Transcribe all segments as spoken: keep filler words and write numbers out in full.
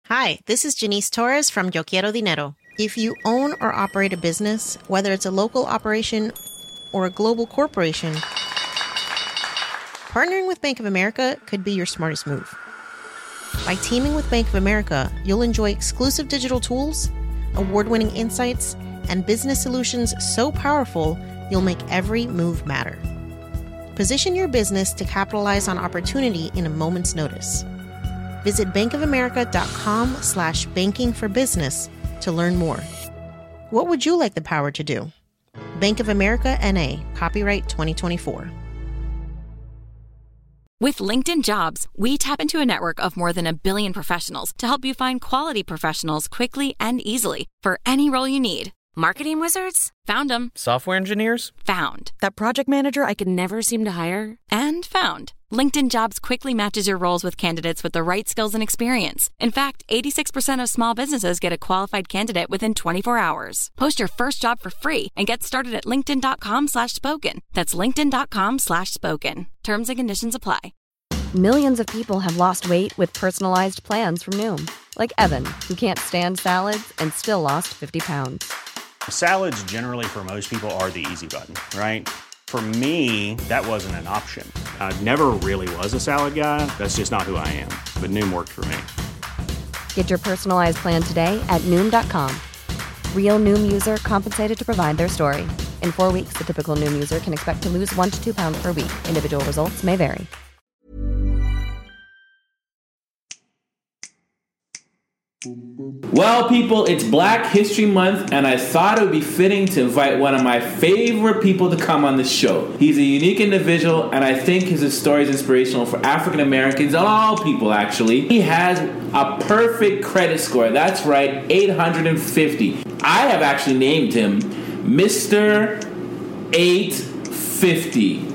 Hi, this is Janice Torres from Yo Quiero Dinero. If you own or operate a business, whether it's a local operation or a global corporation, partnering with Bank of America could be your smartest move. By teaming with Bank of America, you'll enjoy exclusive digital tools, award-winning insights, and business solutions so powerful, you'll make every move matter. Position your business to capitalize on opportunity in a moment's notice. Visit bankofamerica.com slash banking for business to learn more. What would you like the power to do? Bank of America N A, copyright twenty twenty-four. With LinkedIn Jobs, we tap into a network of more than a billion professionals to help you find quality professionals quickly and easily for any role you need. Marketing wizards? Found them. Software engineers? Found. That project manager I could never seem to hire? And found. LinkedIn Jobs quickly matches your roles with candidates with the right skills and experience. In fact, eighty-six percent of small businesses get a qualified candidate within twenty-four hours. Post your first job for free and get started at linkedin.com slash spoken. That's linkedin.com slash spoken. Terms and conditions apply. Millions of people have lost weight with personalized plans from Noom. Like Evan, who can't stand salads and still lost fifty pounds. Salads generally for most people are the easy button, right? For me, that wasn't an option. I never really was a salad guy. That's just not who I am. But Noom worked for me. Get your personalized plan today at Noom dot com. Real Noom user compensated to provide their story. In four weeks, the typical Noom user can expect to lose one to two pounds per week. Individual results may vary. Well, people, it's Black History Month, and I thought it would be fitting to invite one of my favorite people to come on the show. He's a unique individual, and I think his story is inspirational for African Americans, all people, actually. He has a perfect credit score. That's right, eight hundred fifty. I have actually named him Mister eight fifty.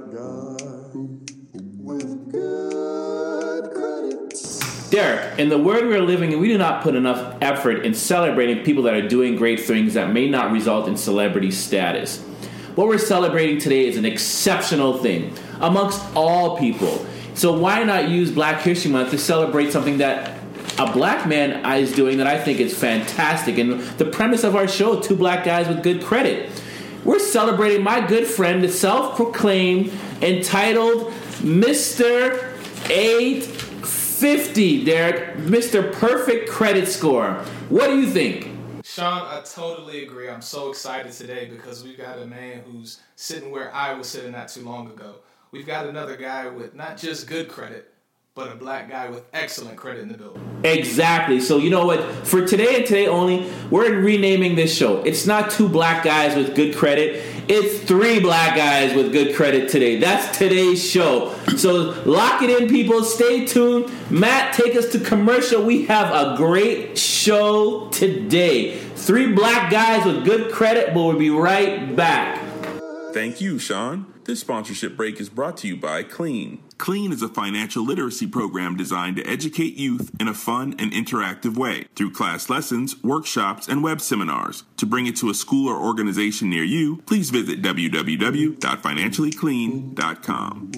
Derek, in the world we're living in, we do not put enough effort in celebrating people that are doing great things that may not result in celebrity status. What we're celebrating today is an exceptional thing amongst all people. So why not use Black History Month to celebrate something that a black man is doing that I think is fantastic? And the premise of our show, Two Black Guys with Good Credit. We're celebrating my good friend, the self-proclaimed, entitled Mister eight fifty, Derek, Mister Perfect Credit Score. What do you think? Sean, I totally agree. I'm so excited today because we've got a man who's sitting where I was sitting not too long ago. We've got another guy with not just good credit, but a black guy with excellent credit in the building. Exactly. So you know what? For today and today only, we're renaming this show. It's not two black guys with good credit. It's three black guys with good credit today. That's today's show. So lock it in, people. Stay tuned. Matt, take us to commercial. We have a great show today. Three black guys with good credit, but we'll be right back. Thank you, Sean. This sponsorship break is brought to you by Clean. Clean is a financial literacy program designed to educate youth in a fun and interactive way through class lessons, workshops, and web seminars. To bring it to a school or organization near you, please visit w w w dot financially clean dot com.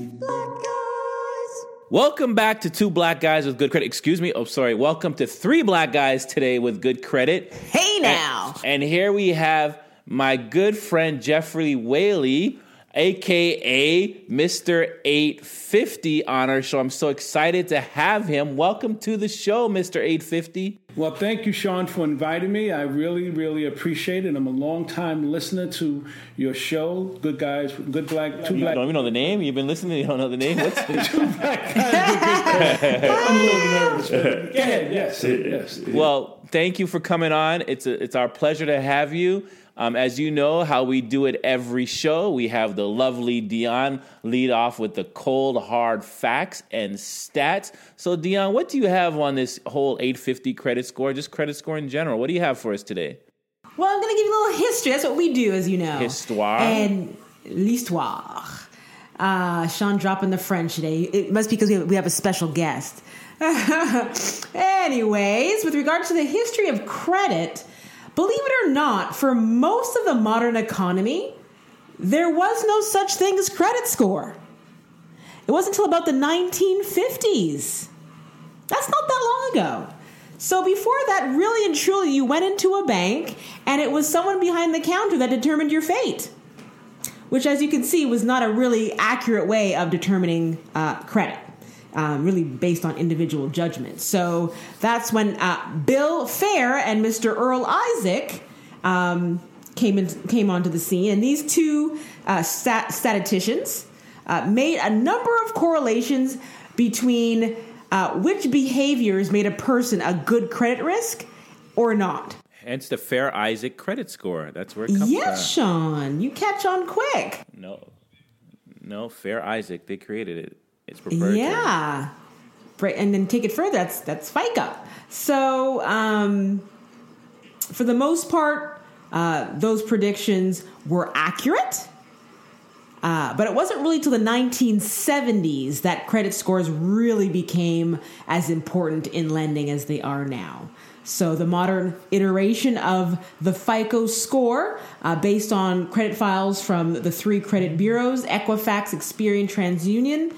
Welcome back to Two Black Guys with Good Credit. Excuse me. Oh, sorry. Welcome to Three Black Guys today with Good Credit. Hey now. And, and here we have my good friend Jeffrey Whaley, a k a. Mister eight fifty on our show. I'm so excited to have him. Welcome to the show, Mister eight fifty. Well, thank you, Sean, for inviting me. I really, really appreciate it. I'm a long-time listener to your show, Good Guys, Good Black, Two You Black. don't even know the name? You've been listening, you don't know the name? What's the... Two Black Guys, Good Credit. I'm a little nervous. But go ahead, yes, yes. Well, thank you for coming on. It's a, it's our pleasure to have you. Um, as you know, how we do it every show, we have the lovely Dion lead off with the cold, hard facts and stats. So, Dion, what do you have on this whole eight fifty credit score, just credit score in general? What do you have for us today? Well, I'm going to give you a little history. That's what we do, as you know. Histoire. And l'histoire. Uh, Sean dropping the French today. It must be because we have, we have a special guest. Anyways, with regard to the history of credit, believe it or not, for most of the modern economy, there was no such thing as credit score. It wasn't until about the nineteen fifties. That's not that long ago. So before that, really and truly, you went into a bank and it was someone behind the counter that determined your fate, which, as you can see, was not a really accurate way of determining uh, credit, um, really based on individual judgment. So that's when uh, Bill Fair and Mister Earl Isaac um, came in, came onto the scene, and these two uh, stat- statisticians uh, made a number of correlations between uh, which behaviors made a person a good credit risk or not. Hence the Fair Isaac credit score. That's where it comes yes, from. Sean, you catch on quick. No, no, Fair Isaac. They created it. It's proprietary. Yeah, right. And then take it further. That's that's FICA. So um, for the most part, uh, those predictions were accurate. Uh, but it wasn't really till the nineteen seventies that credit scores really became as important in lending as they are now. So the modern iteration of the FICO score, uh, based on credit files from the three credit bureaus, Equifax, Experian, TransUnion,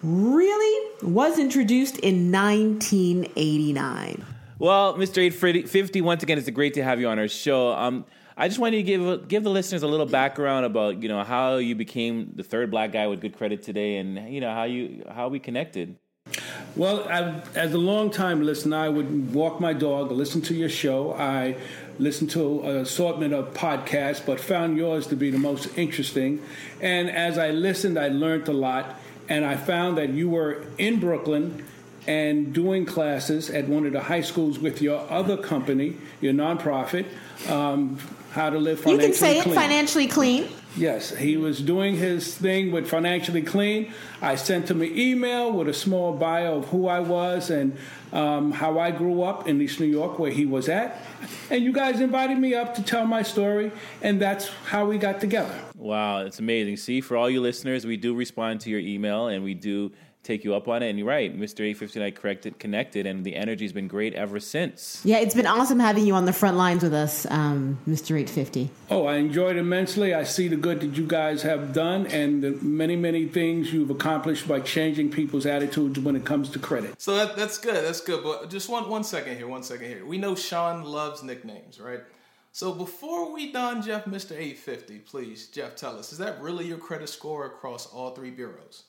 really was introduced in nineteen eighty-nine. Well, Mister eight fifty, once again, it's great to have you on our show. Um, I just wanted to give give the listeners a little background about, you know, how you became the third black guy with good credit today, and, you know, how you how we connected. Well, I, as a long-time listener, I would walk my dog, listen to your show. I listened to an assortment of podcasts, but found yours to be the most interesting. And as I listened, I learned a lot, and I found that you were in Brooklyn and doing classes at one of the high schools with your other company, your nonprofit, um, How to Live Financially Clean. You can say it, Financially Clean. Yes, he was doing his thing with Financially Clean. I sent him an email with a small bio of who I was and um, how I grew up in East New York, where he was at. And you guys invited me up to tell my story, and that's how we got together. Wow, it's amazing. See, for all you listeners, we do respond to your email, and we do take you up on it. And you're right, Mister eight fifty and I corrected, connected, and the energy's been great ever since. Yeah, it's been awesome having you on the front lines with us, um, Mister eight fifty. Oh, I enjoyed it immensely. I see the good that you guys have done and the many, many things you've accomplished by changing people's attitudes when it comes to credit. So that, that's good. That's good. But just one one second here. One second here. We know Sean loves nicknames, right? So before we done Jeff, Mister eight fifty, please, Jeff, tell us, is that really your credit score across all three bureaus?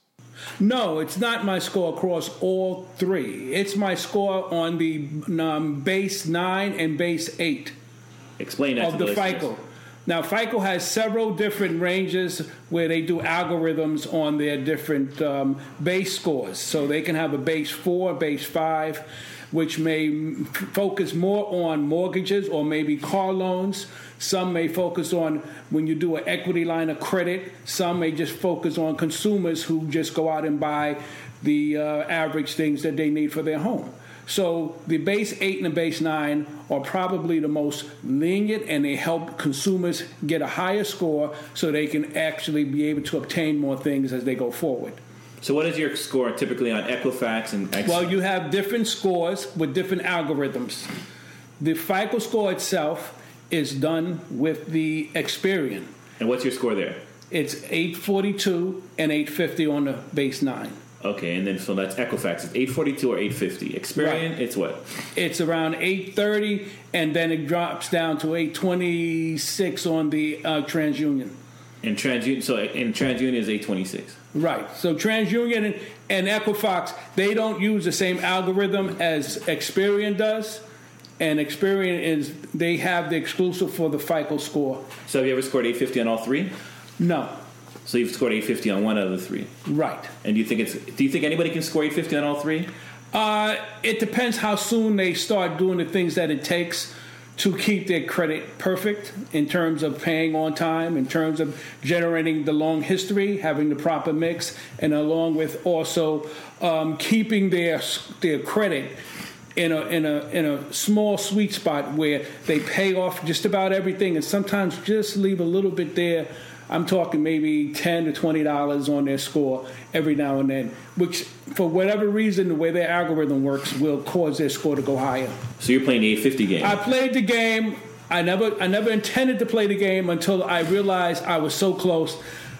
No, it's not my score across all three. It's my score on the um, base nine and base eight. Explain that of to the, the FICO. Now, FICO has several different ranges where they do algorithms on their different um, base scores. So they can have a base four, base five, which may focus more on mortgages or maybe car loans. Some may focus on when you do an equity line of credit. Some may just focus on consumers who just go out and buy the uh, average things that they need for their home. So the base eight and the base nine are probably the most lenient, and they help consumers get a higher score so they can actually be able to obtain more things as they go forward. So what is your score typically on Equifax and X? Well, you have different scores with different algorithms. The FICO score itself is done with the Experian. And what's your score there? It's eight forty-two and eight fifty on the base nine. Okay, and then so that's Equifax. It's eight forty-two or eight fifty. Experian, right. It's what? It's around eight thirty, and then it drops down to eight twenty-six on the uh, TransUnion. And TransUnion, so in TransUnion is eight twenty-six. Right. So TransUnion and, and Equifax, they don't use the same algorithm as Experian does. And Experian is, they have the exclusive for the FICO score. So have you ever scored eight fifty on all three? No. So you've scored eight fifty on one out of the three? Right. And do you think it's? Do you think anybody can score eight fifty on all three? Uh, it depends how soon they start doing the things that it takes to keep their credit perfect in terms of paying on time, in terms of generating the long history, having the proper mix, and along with also um, keeping their their credit in a in a in a small sweet spot where they pay off just about everything, and sometimes just leave a little bit there. I'm talking maybe ten to twenty dollars on their score every now and then, which for whatever reason, the way their algorithm works, will cause their score to go higher. So you're playing the eight fifty game. I played the game. I never I never intended to play the game until I realized I was so close,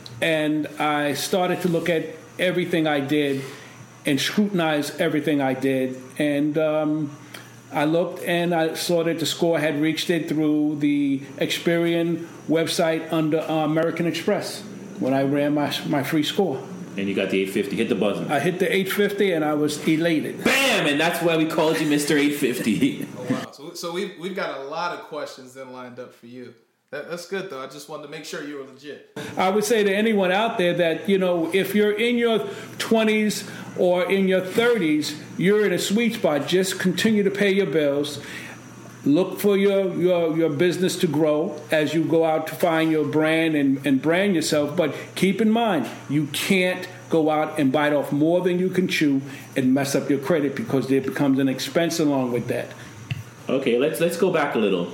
and I started to look at everything I did and scrutinize everything I did. And um, I looked and I saw that the score had reached it through the Experian website under uh, American Express when I ran my my free score. And you got the eight fifty. Hit the button. I hit the eight fifty and I was elated. Bam! And that's why we called you Mister eight fifty. Oh, wow. So, so we've, we've got a lot of questions then lined up for you. That, that's good, though. I just wanted to make sure you were legit. I would say to anyone out there that, you know, if you're in your twenties or in your thirties, you're in a sweet spot. Just continue to pay your bills. Look for your, your, your business to grow as you go out to find your brand and, and brand yourself. But keep in mind, you can't go out and bite off more than you can chew and mess up your credit because there becomes an expense along with that. Okay, let's let's go back a little.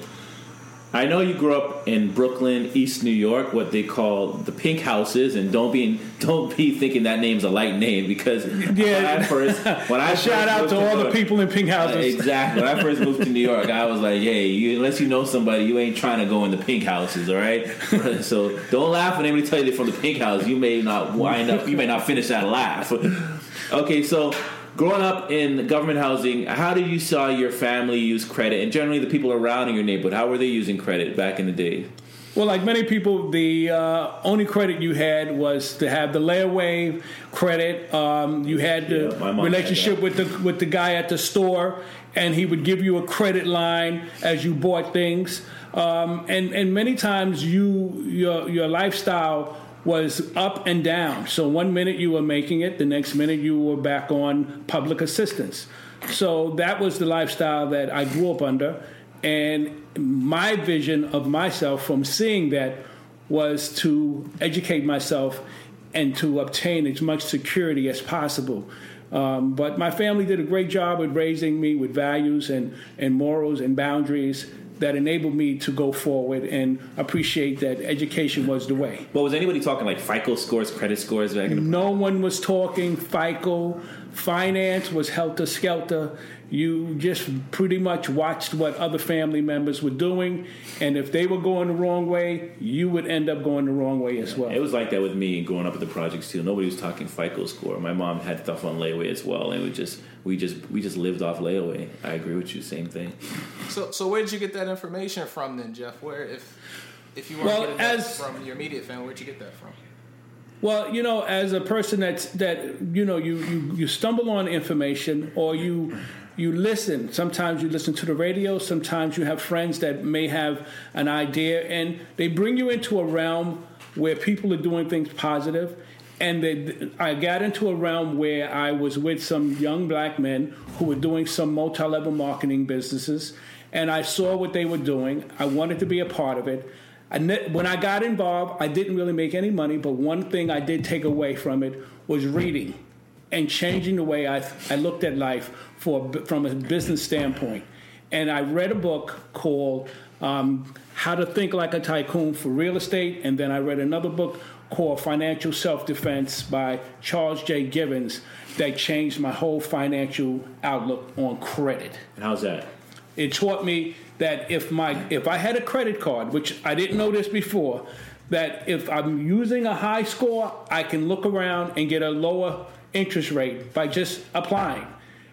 I know you grew up in Brooklyn, East New York, what they call the Pink Houses, and don't be don't be thinking that name's a light name because yeah. when I first when I shout out to, to all York, the people in Pink Houses. Uh, exactly. When I first moved to New York, I was like, hey, you, unless you know somebody, you ain't trying to go in the Pink Houses, all right? So don't laugh when anybody tell you they're from the Pink House. You may not wind up, you may not finish that laugh. Okay, so. Growing up in government housing, how did you saw your family use credit, and generally the people around in your neighborhood? How were they using credit back in the day? Well, like many people, the uh, only credit you had was to have the layaway credit. Um, you had the yeah, relationship with the with the guy at the store, and he would give you a credit line as you bought things. Um, and and many times you your your lifestyle was up and down. So one minute you were making it, the next minute you were back on public assistance. So that was the lifestyle that I grew up under. And my vision of myself from seeing that was to educate myself and to obtain as much security as possible. Um, but my family did a great job at raising me with values and, and morals and boundaries that enabled me to go forward and appreciate that education was the way. Well, was anybody talking like FICO scores, credit scores back in the No one was talking FICO. Finance was helter-skelter. You just pretty much watched what other family members were doing, and if they were going the wrong way, you would end up going the wrong way as well. It was like that with me growing up at the projects too. Nobody was talking FICO score. My mom had stuff on layaway as well, and we just we just we just lived off layaway. I agree with you, same thing. So so where did you get that information from then, Jeff? Where if if you weren't well, getting that as, from your immediate family, where'd you get that from? Well, you know, as a person that's that you know you, you, you stumble on information or you you listen. Sometimes you listen to the radio. Sometimes you have friends that may have an idea, and they bring you into a realm where people are doing things positive. And they, I got into a realm where I was with some young black men who were doing some multi-level marketing businesses, and I saw what they were doing. I wanted to be a part of it. I ne- when I got involved, I didn't really make any money, but one thing I did take away from it was reading and changing the way I, I looked at life for, from a business standpoint. And I read a book called um, How to Think Like a Tycoon for Real Estate, and then I read another book called Financial Self-Defense by Charles J. Givens that changed my whole financial outlook on credit. And how's that? It taught me that if my if I had a credit card, which I didn't know this before, that if I'm using a high score, I can look around and get a lower interest rate by just applying.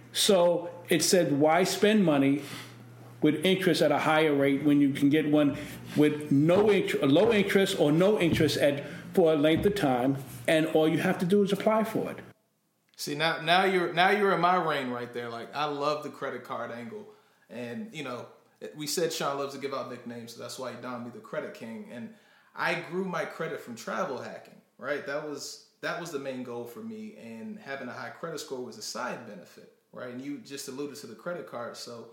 So it said, why spend money with interest at a higher rate when you can get one with no interest, low interest or no interest at for a length of time, and all you have to do is apply for it. See, now now you're now you're in my reign right there. Like, I love the credit card angle. And, you know, we said Sean loves to give out nicknames, so that's why he donned me the Credit King. And I grew my credit from travel hacking, right? That was that was the main goal for me, and having a high credit score was a side benefit, right? And you just alluded to the credit card. So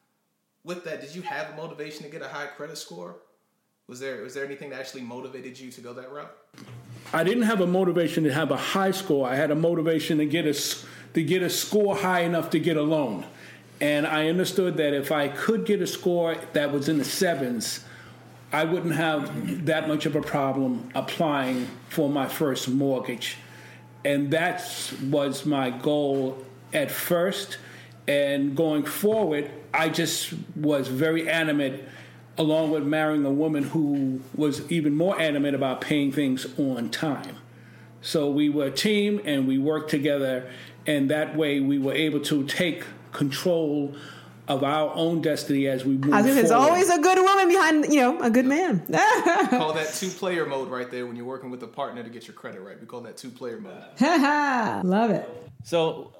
with that, did you have a motivation to get a high credit score? Was there was there anything that actually motivated you to go that route? I didn't have a motivation to have a high score. I had a motivation to get a, to get a score high enough to get a loan. And I understood that if I could get a score that was in the sevens, I wouldn't have that much of a problem applying for my first mortgage. And that was my goal at first. And going forward, I just was very animate, along with marrying a woman who was even more animate about paying things on time. So we were a team and we worked together, and that way we were able to take control of our own destiny as we move I think forward. there's always a good woman behind, you know, a good man. Call that two-player mode right there when you're working with a partner to get your credit right. We call that two-player mode. Love it. So,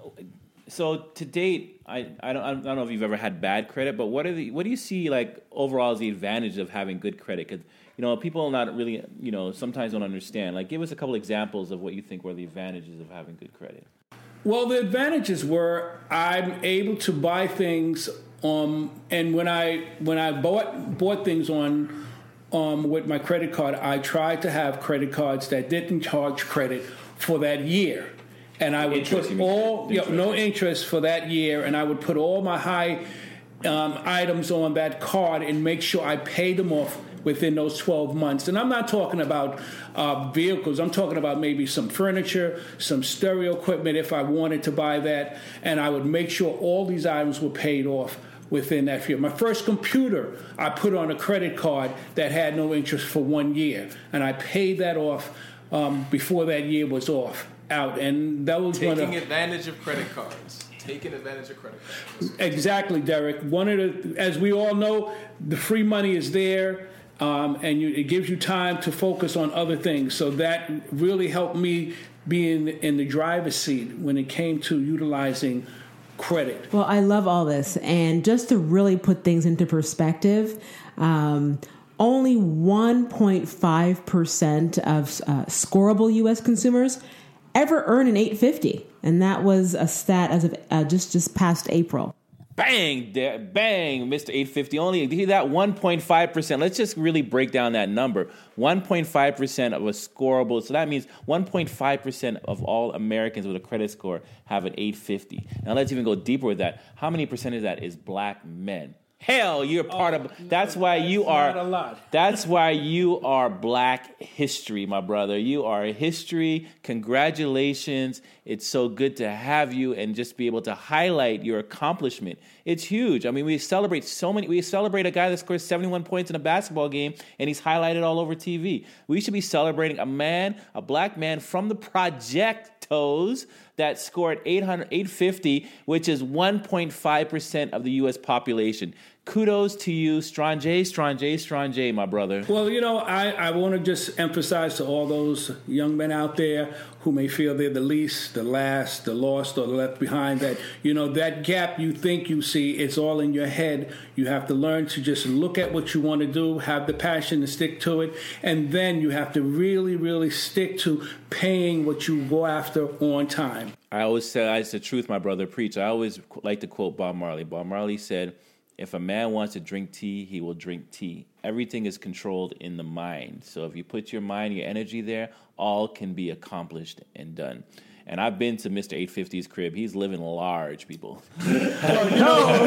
so to date, I, I don't I don't know if you've ever had bad credit, but what are the what do you see like overall as the advantage of having good credit? Because you know people not really you know sometimes don't understand. Like, give us a couple examples of what you think were the advantages of having good credit. Well, the advantages were I'm able to buy things, um, and when I when I bought bought things on um, with my credit card, I tried to have credit cards that didn't charge credit for that year. And I would interest, put all, you know, no interest for that year, and I would put all my high um, items on that card and make sure I paid them off within those twelve months. And I'm not talking about uh, vehicles. I'm talking about maybe some furniture, some stereo equipment if I wanted to buy that. And I would make sure all these items were paid off within that year. My first computer, I put on a credit card that had no interest for one year. And I paid that off um, before that year was off. Out, and that was taking one of, advantage of credit cards. Taking advantage of credit cards. Exactly, Derek. One of the, as we all know, the free money is there, um, and you, it gives you time to focus on other things. So that really helped me be in, in the driver's seat when it came to utilizing credit. Well, I love all this, and just to really put things into perspective. Um, only one point five percent of uh, scorable U S consumers ever earn an eight fifty, and that was a stat as of uh, just just past April. Bang, bang, Mister eight fifty. Only hear that one point five percent. Let's just really break down that number. one point five percent of a scorable. So that means one point five percent of all Americans with a credit score have an eight fifty. Now let's even go deeper with that. How many percent of that is black men? Hell, you're part oh, of. That's why you are. Not a lot. That's why you are Black history, my brother. You are history. Congratulations! It's so good to have you and just be able to highlight your accomplishment. It's huge. I mean, we celebrate so many. We celebrate a guy that scores seventy-one points in a basketball game and he's highlighted all over T V. We should be celebrating a man, a black man from the projectos that scored eight hundred, eight fifty, which is one point five percent of the U S population. Kudos to you, Strange, Strange, Strange, my brother. Well, you know, I, I want to just emphasize to all those young men out there who may feel they're the least, the last, the lost, or the left behind, that, you know, that gap you think you see, it's all in your head. You have to learn to just look at what you want to do, have the passion to stick to it, and then you have to really, really stick to paying what you go after on time. I always say, it's the truth, my brother, preach. I always like to quote Bob Marley. Bob Marley said, if a man wants to drink tea, he will drink tea. Everything is controlled in the mind. So if you put your mind, your energy there, all can be accomplished and done. And I've been to Mister eight fifty's crib. He's living large, people. Well, you know, I, I,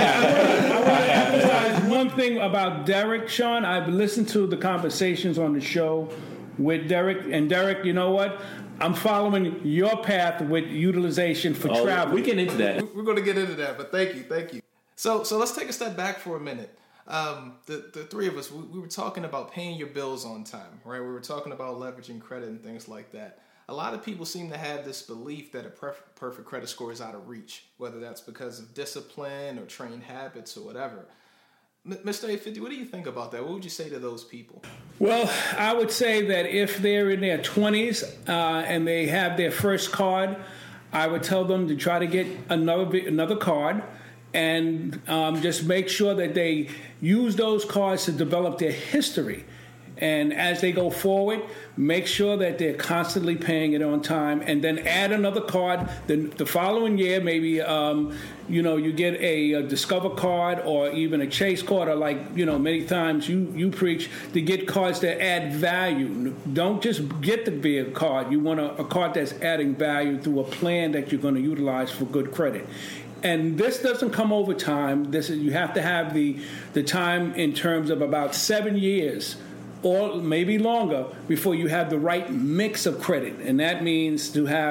I want to emphasize one thing about Derek, Sean. I've listened to the conversations on the show with Derek. And Derek, you know what? I'm following your path with utilization for oh, travel. We get into that. We're going to get into that, but thank you, thank you. So, so let's take a step back for a minute. Um, the the three of us, we, we were talking about paying your bills on time, right? We were talking about leveraging credit and things like that. A lot of people seem to have this belief that a perf- perfect credit score is out of reach, whether that's because of discipline or trained habits or whatever. M- Mister eight fifty, what do you think about that? What would you say to those people? Well, I would say that if they're in their twenties uh, and they have their first card, I would tell them to try to get another another card. And um, just make sure that they use those cards to develop their history. And as they go forward, make sure that they're constantly paying it on time. And then add another card the, the following year. Maybe, um, you know, you get a, a Discover card or even a Chase card, or like, you know, many times you, you preach to get cards that add value. Don't just get the big card. You want a, a card that's adding value through a plan that you're going to utilize for good credit. And this doesn't come over time. This is, you have to have the the time in terms of about seven years or maybe longer before you have the right mix of credit. And that means to have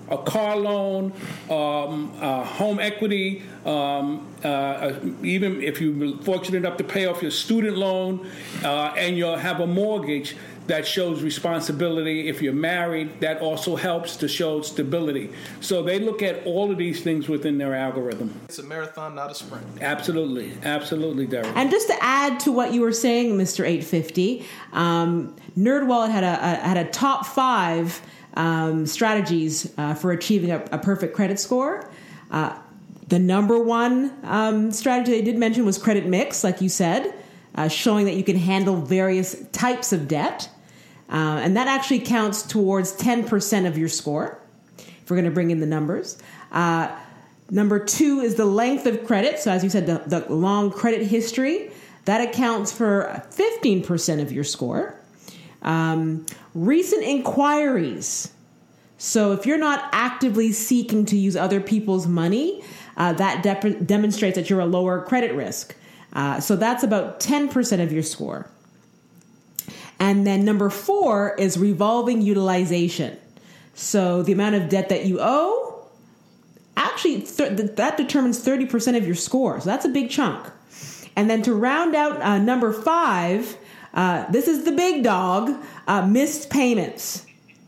a car loan, um, uh, home equity, um, uh, even if you're fortunate enough to pay off your student loan, uh, and you'll have a mortgage that shows responsibility. If you're married, that also helps to show stability. So they look at all of these things within their algorithm. It's a marathon, not a sprint. Absolutely. Absolutely, Derek. And just to add to what you were saying, Mister eight fifty, um, NerdWallet had a, a had a top five um, strategies uh, for achieving a, a perfect credit score. Uh, the number one um, strategy they did mention was credit mix, like you said, uh, showing that you can handle various types of debt. Uh, and that actually counts towards ten percent of your score, if we're going to bring in the numbers. Uh, number two is the length of credit. So as you said, the, the long credit history. That accounts for fifteen percent of your score. Um, recent inquiries. So if you're not actively seeking to use other people's money, uh, that de- demonstrates that you're a lower credit risk. Uh, so that's about ten percent of your score. And then number four is revolving utilization. So the amount of debt that you owe, actually th- that determines thirty percent of your score. So that's a big chunk. And then to round out uh, number five, uh, this is the big dog, uh, missed payments.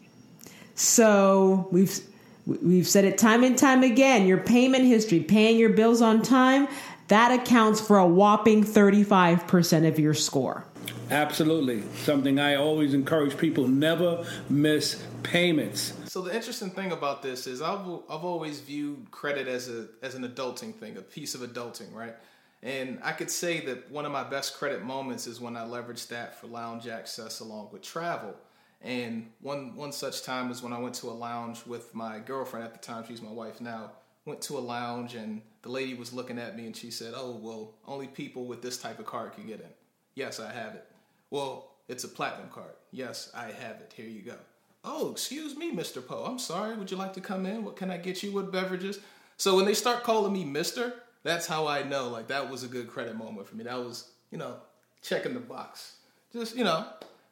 So we've we've said it time and time again, your payment history, paying your bills on time, that accounts for a whopping thirty-five percent of your score. Absolutely. Something I always encourage people, never miss payments. So the interesting thing about this is I've I've always viewed credit as a as an adulting thing, a piece of adulting, right? And I could say that one of my best credit moments is when I leveraged that for lounge access along with travel. And one one such time was when I went to a lounge with my girlfriend at the time, she's my wife now, went to a lounge and the lady was looking at me and she said, "Oh, well, only people with this type of card can get in." "Yes, I have it." "Well, it's a platinum card." "Yes, I have it. Here you go." "Oh, excuse me, Mister Poe. I'm sorry. Would you like to come in? What can I get you? What beverages?" So when they start calling me Mister, that's how I know, like, that was a good credit moment for me. That was, you know, checking the box. Just, you know,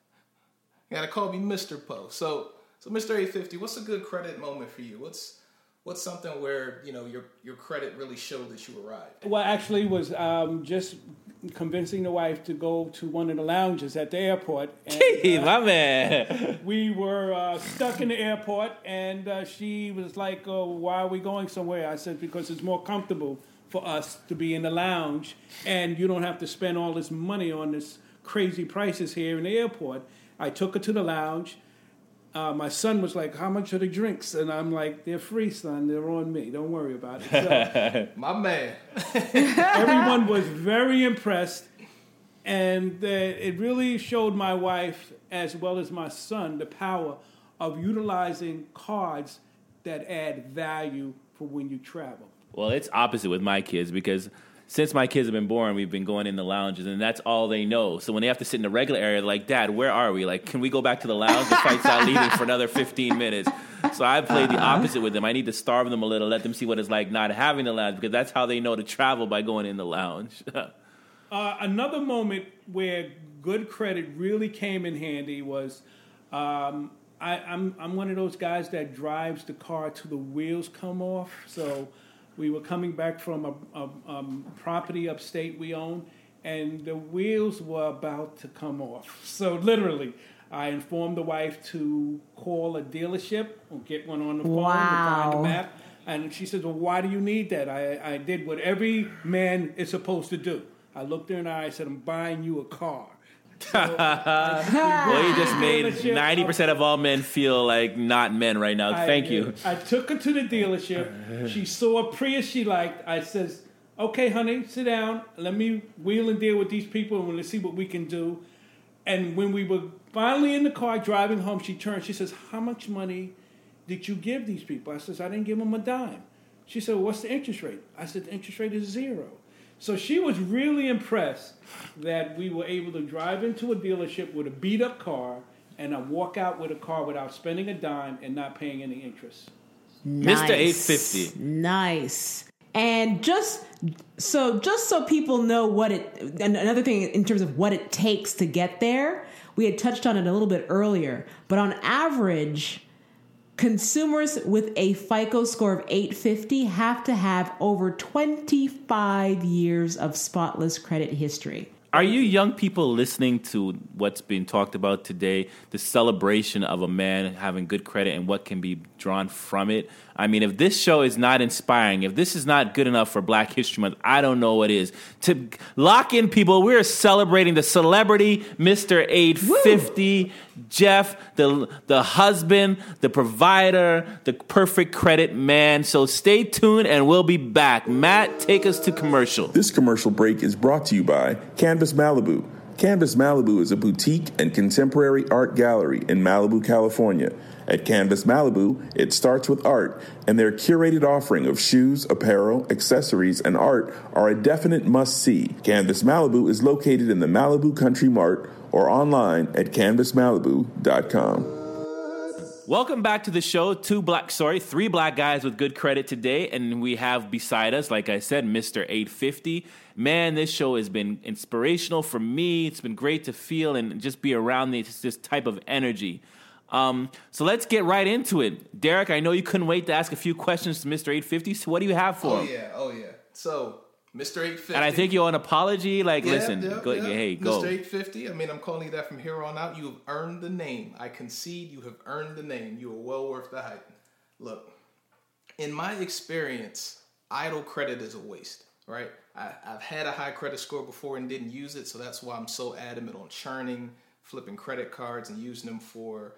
you gotta call me Mister Poe. So, so Mister eight fifty, what's a good credit moment for you? What's what's something where, you know, your your credit really showed that you arrived? Well, actually, was um, just convincing the wife to go to one of the lounges at the airport. And, Gee, uh, my man. We were uh, stuck in the airport, and uh, she was like, "Oh, why are we going somewhere?" I said, "Because it's more comfortable for us to be in the lounge, and you don't have to spend all this money on this crazy prices here in the airport." I took her to the lounge. Uh, my son was like, "How much are the drinks?" And I'm like, "They're free, son. They're on me. Don't worry about it." So, my man. everyone was very impressed, and uh, it really showed my wife as well as my son the power of utilizing cards that add value for when you travel. Well, it's opposite with my kids because since my kids have been born, we've been going in the lounges, and that's all they know. So when they have to sit in the regular area, they're like, "Dad, where are we? Like, can we go back to the lounge? The flight's not leaving for another fifteen minutes. So I played the opposite with them. I need to starve them a little, let them see what it's like not having the lounge, because that's how they know to travel, by going in the lounge. uh, another moment where good credit really came in handy was um, I, I'm, I'm one of those guys that drives the car till the wheels come off. So we were coming back from a, a um, property upstate we own, and the wheels were about to come off. So literally, I informed the wife to call a dealership or get one on the phone wow. to find the map. And she says, "Well, why do you need that?" I, I did what every man is supposed to do. I looked her in the eye and said, "I'm buying you a car." So well, you just made ninety percent of all men feel like not men right now. I, Thank you. I took her to the dealership. She saw a Prius she liked. I says, "Okay, honey, sit down. Let me wheel and deal with these people, and let's see what we can do." And when we were finally in the car driving home, she turned. She says, "How much money did you give these people?" I says, "I didn't give them a dime." She said, "What's the interest rate?" I said, "The interest rate is zero." So she was really impressed that we were able to drive into a dealership with a beat-up car and I walk out with a car without spending a dime and not paying any interest. Nice. Mister eight fifty. Nice. And just so just so people know what it, and another thing in terms of what it takes to get there, we had touched on it a little bit earlier, but on average, consumers with a FICO score of eight fifty have to have over twenty-five years of spotless credit history. Are you young people listening to what's being talked about today, the celebration of a man having good credit and what can be drawn from it? I mean, if this show is not inspiring, if this is not good enough for Black History Month, I don't know what is. To lock in, people, we're celebrating the celebrity, Mister eight fifty, Woo! Jeff, the the husband, the provider, the perfect credit man. So stay tuned and we'll be back. Matt, take us to commercial. This commercial break is brought to you by Canvas Malibu. Canvas Malibu is a boutique and contemporary art gallery in Malibu, California. At Canvas Malibu, it starts with art, and their curated offering of shoes, apparel, accessories, and art are a definite must-see. Canvas Malibu is located in the Malibu Country Mart or online at canvas malibu dot com. Welcome back to the show. Two black, sorry, three black guys with good credit today, and we have beside us, like I said, Mister eight fifty. Man, this show has been inspirational for me. It's been great to feel and just be around this, this type of energy. Um, so let's get right into it. Derek, I know you couldn't wait to ask a few questions to Mister eight fifty, so what do you have for oh, him? Oh, yeah, oh, yeah. So, Mister eight fifty. And I think you owe an apology. Like, yeah, listen, yeah, go, yeah. hey, go. Mister eight fifty, I mean, I'm calling you that from here on out. You have earned the name. I concede you have earned the name. You are well worth the hype. Look, in my experience, idle credit is a waste, right? I, I've had a high credit score before and didn't use it, so that's why I'm so adamant on churning, flipping credit cards, and using them for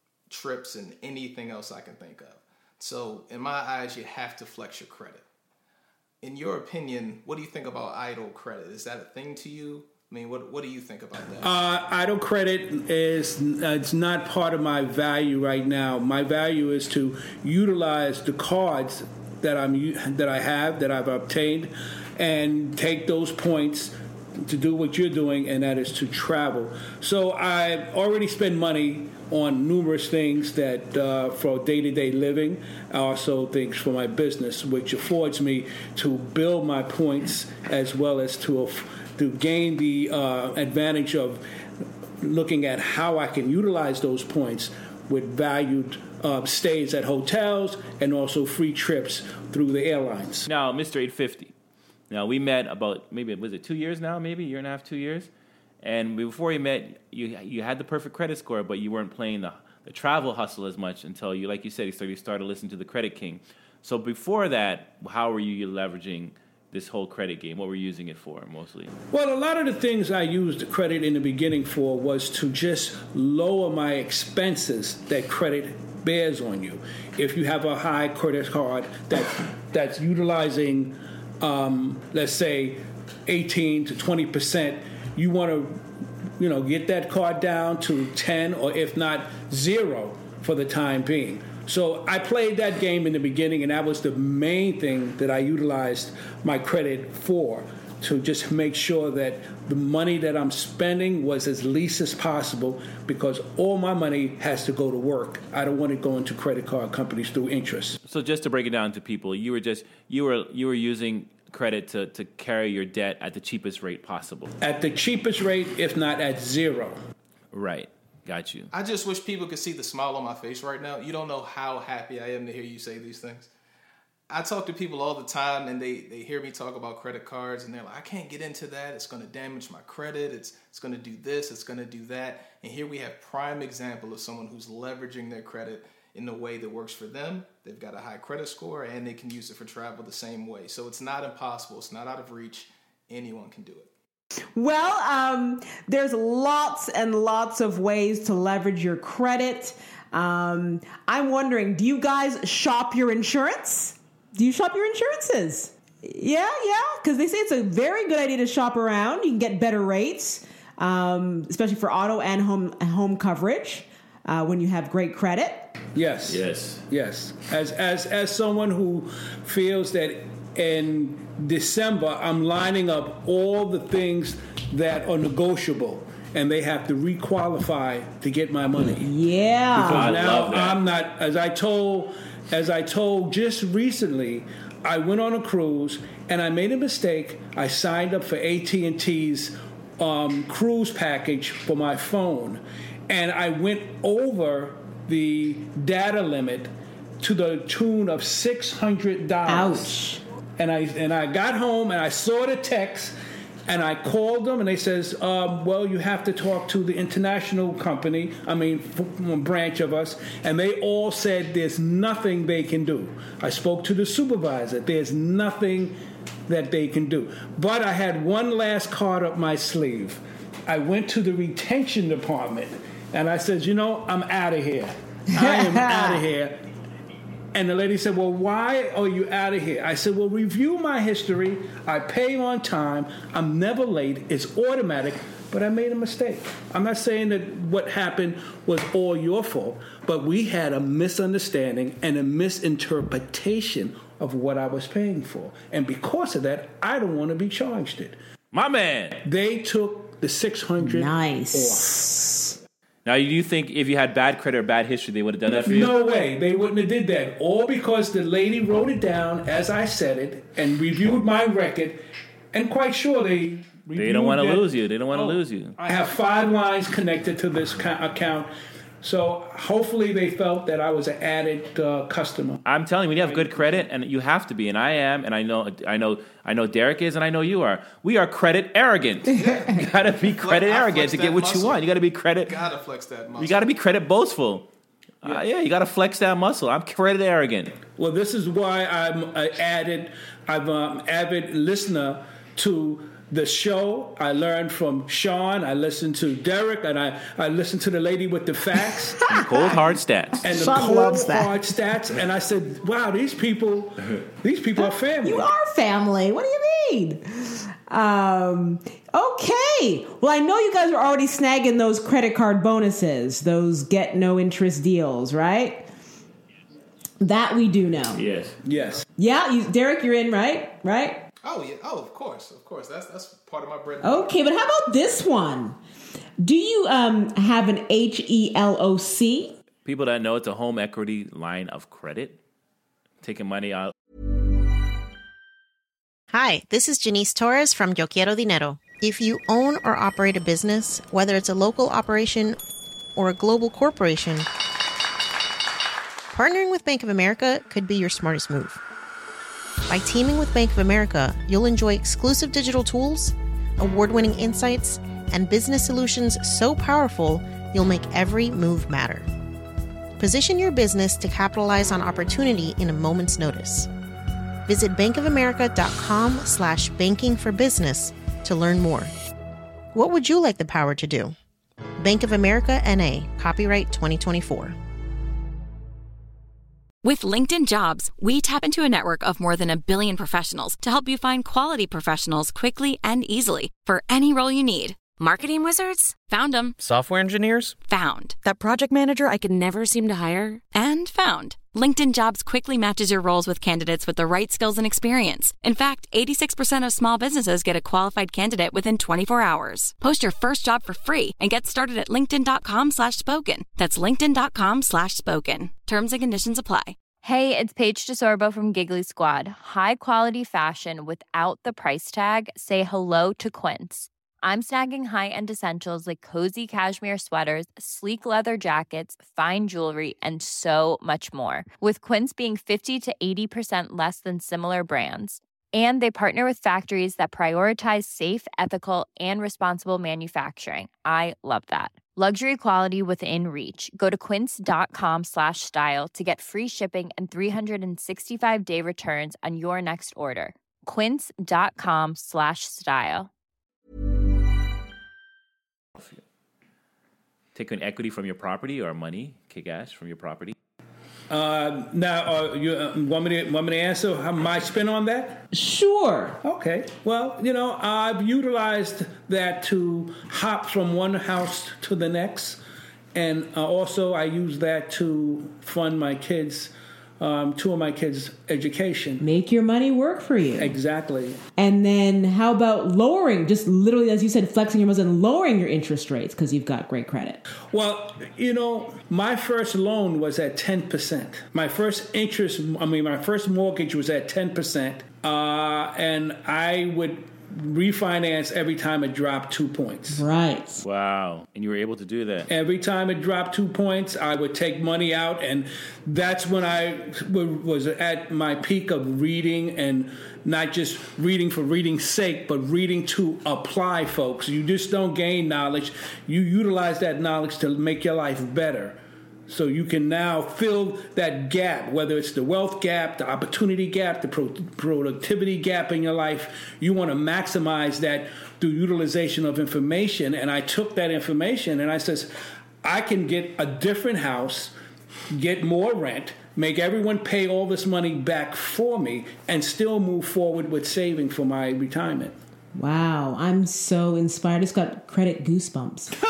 trips and anything else I can think of. So in my eyes, you have to flex your credit. In your opinion, what do you think about idle credit? Is that a thing to you? I mean, what what do you think about that? Uh, idle credit is uh, it's not part of my value right now. My value is to utilize the cards that I'm that I have that I've obtained, and take those points to do what you're doing, and that is to travel. So I already spend money on numerous things that uh, for day-to-day living, also things for my business, which affords me to build my points as well as to uh, to gain the uh, advantage of looking at how I can utilize those points with valued uh, stays at hotels and also free trips through the airlines. Now, Mister eight fifty. Now, we met about, maybe, was it two years now, maybe? A year and a half, two years? And before we met, you you had the perfect credit score, but you weren't playing the, the travel hustle as much until you, like you said, you started, you started listening to the Credit King. So before that, how were you leveraging this whole credit game? What were you using it for mostly? Well, a lot of the things I used credit in the beginning for was to just lower my expenses that credit bears on you. If you have a high credit card that that's utilizing, um, let's say, eighteen to twenty percent, you want to, you know, get that card down to ten or if not zero for the time being. So I played that game in the beginning, and that was the main thing that I utilized my credit for, to just make sure that the money that I'm spending was as least as possible, because all my money has to go to work. I don't want it going to credit card companies through interest. So just to break it down to people, you were just you were you were using credit to, to carry your debt at the cheapest rate possible. At the cheapest rate, if not at zero. Right. Got you. I just wish people could see the smile on my face right now. You don't know how happy I am to hear you say these things. I talk to people all the time, and they, they hear me talk about credit cards, and they're like, I can't get into that. It's going to damage my credit. It's it's going to do this. It's going to do that. And here we have prime example of someone who's leveraging their credit in a way that works for them. They've got a high credit score, and they can use it for travel the same way. So it's not impossible. It's not out of reach. Anyone can do it. Well, um, there's lots and lots of ways to leverage your credit. Um, I'm wondering, do you guys shop your insurance? Do you shop your insurances? Yeah, yeah, because they say it's a very good idea to shop around. You can get better rates, um, especially for auto and home home coverage uh, when you have great credit. Yes. Yes. Yes. As as as someone who feels that in December I'm lining up all the things that are negotiable, and they have to requalify to get my money. Yeah. Because I now love that. I'm not, as I told as I told just recently, I went on a cruise and I made a mistake. I signed up for A T and T's um, cruise package for my phone, and I went over the data limit to the tune of six hundred dollars. Ouch. And I and I got home and I saw the text and I called them and they says, um, well, you have to talk to the international company, I mean, f- branch of us, and they all said there's nothing they can do. I spoke to the supervisor. There's nothing that they can do. But I had one last card up my sleeve. I went to the retention department and I said, you know, I'm out of here. I am out of here. And the lady said, well, why are you out of here? I said, well, review my history. I pay on time. I'm never late. It's automatic. But I made a mistake. I'm not saying that what happened was all your fault, but we had a misunderstanding and a misinterpretation of what I was paying for. And because of that, I don't want to be charged it. My man. They took the six hundred Nice. off. Now, do you think if you had bad credit or bad history, they would have done that for you? No way. They wouldn't have did that. All because the lady wrote it down as I said it and reviewed my record, and quite sure they They don't want to that. lose you. They don't want to Oh, lose you. I have five lines connected to this ca- account, so hopefully they felt that I was an added uh, customer. I'm telling you, when you have good credit, and you have to be, and I am, and I know, I know, I know Derek is, and I know you are. We are credit arrogant. You gotta be credit I arrogant flex to that get what muscle. you want. You gotta be credit. Gotta flex that muscle. You gotta be credit boastful. Uh, yeah, you gotta flex that muscle. I'm credit arrogant. Well, this is why I'm an added, I'm an avid listener to the show. I learned from Sean. I listened to Derek, and I, I listened to the lady with the facts. And cold hard stats. And the Sean cold loves that. hard stats. And I said, wow, these people, these people are family. You are family. What do you mean? Um, okay. Well, I know you guys are already snagging those credit card bonuses, those get no interest deals, right? That we do know. Yes. Yes. Yeah, you, Derek, you're in, right? Right? Oh yeah. Oh, of course, of course. That's that's part of my bread. Okay, but how about this one? Do you um have an H E L O C? People that know it's a home equity line of credit, taking money out. Hi, this is Janice Torres from Yo Quiero Dinero. If you own or operate a business, whether it's a local operation or a global corporation, partnering with Bank of America could be your smartest move. By teaming with Bank of America, you'll enjoy exclusive digital tools, award-winning insights, and business solutions so powerful you'll make every move matter. Position your business to capitalize on opportunity in a moment's notice. Visit bankofamerica.com slash banking for business to learn more. What would you like the power to do? Bank of America N A, copyright twenty twenty-four. With LinkedIn Jobs, we tap into a network of more than a billion professionals to help you find quality professionals quickly and easily for any role you need. Marketing wizards? Found them. Software engineers? Found. That project manager I could never seem to hire? And found. LinkedIn Jobs quickly matches your roles with candidates with the right skills and experience. In fact, eighty-six percent of small businesses get a qualified candidate within twenty-four hours. Post your first job for free and get started at linkedin.com slash spoken. That's linkedin.com slash spoken. Terms and conditions apply. Hey, it's Paige DeSorbo from Giggly Squad. High quality fashion without the price tag. Say hello to Quince. I'm snagging high-end essentials like cozy cashmere sweaters, sleek leather jackets, fine jewelry, and so much more. With Quince being fifty to eighty percent less than similar brands. And they partner with factories that prioritize safe, ethical, and responsible manufacturing. I love that. Luxury quality within reach. Go to quince.com slash style to get free shipping and three sixty-five day returns on your next order. Quince.com slash style. Take an equity from your property or money, kick ass from your property. Uh, now, uh, you uh, want me to want me to answer how my spin on that? Sure. Okay. Well, you know, I've utilized that to hop from one house to the next, and uh, also I use that to fund my kids, um, two of my kids' education. Make your money work for you. Exactly. And then how about lowering, just literally, as you said, flexing your muscle and lowering your interest rates because you've got great credit? Well, you know, my first loan was at ten percent. My first interest, I mean, my first mortgage was at ten percent. Uh, and I would refinance every time it dropped two points. Right. Wow. And you were able to do that. Every time it dropped two points, I would take money out, and that's when I was at my peak of reading, and not just reading for reading's sake, but reading to apply, folks. You just don't gain knowledge. You utilize that knowledge to make your life better. So you can now fill that gap, whether it's the wealth gap, the opportunity gap, the pro- productivity gap in your life. You want to maximize that through utilization of information. And I took that information and I says, I can get a different house, get more rent, make everyone pay all this money back for me, and still move forward with saving for my retirement. Wow, I'm so inspired. I just got credit goosebumps.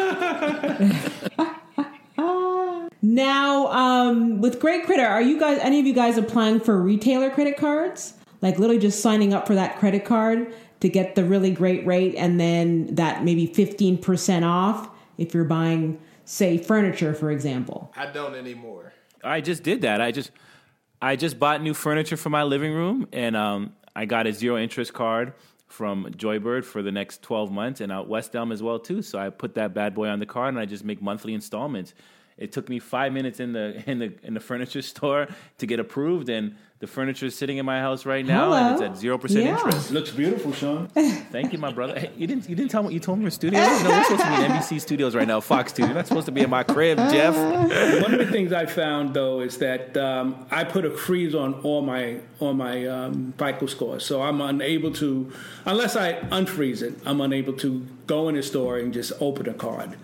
Now, um, with Great Credit, are you guys, any of you guys applying for retailer credit cards? Like literally just signing up for that credit card to get the really great rate, and then that maybe fifteen percent off if you're buying, say, furniture, for example? I don't anymore. I just did that. I just I just bought new furniture for my living room, and um, I got a zero interest card from Joybird for the next twelve months, and out West Elm as well, too. So I put that bad boy on the card, and I just make monthly installments. It took me five minutes in the in the in the furniture store to get approved, and the furniture is sitting in my house right now, Hello. and it's at zero percent Yeah. interest. Looks beautiful, Sean. Thank you, my brother. Hey, you didn't you didn't tell me you told me we're studios. No, we're supposed to be in N B C studios right now, Fox Studios. You're not supposed to be in my crib, Jeff. One of the things I found though is that um, I put a freeze on all my on my um, FICO scores, so I'm unable to, unless I unfreeze it, I'm unable to go in the store and just open a card.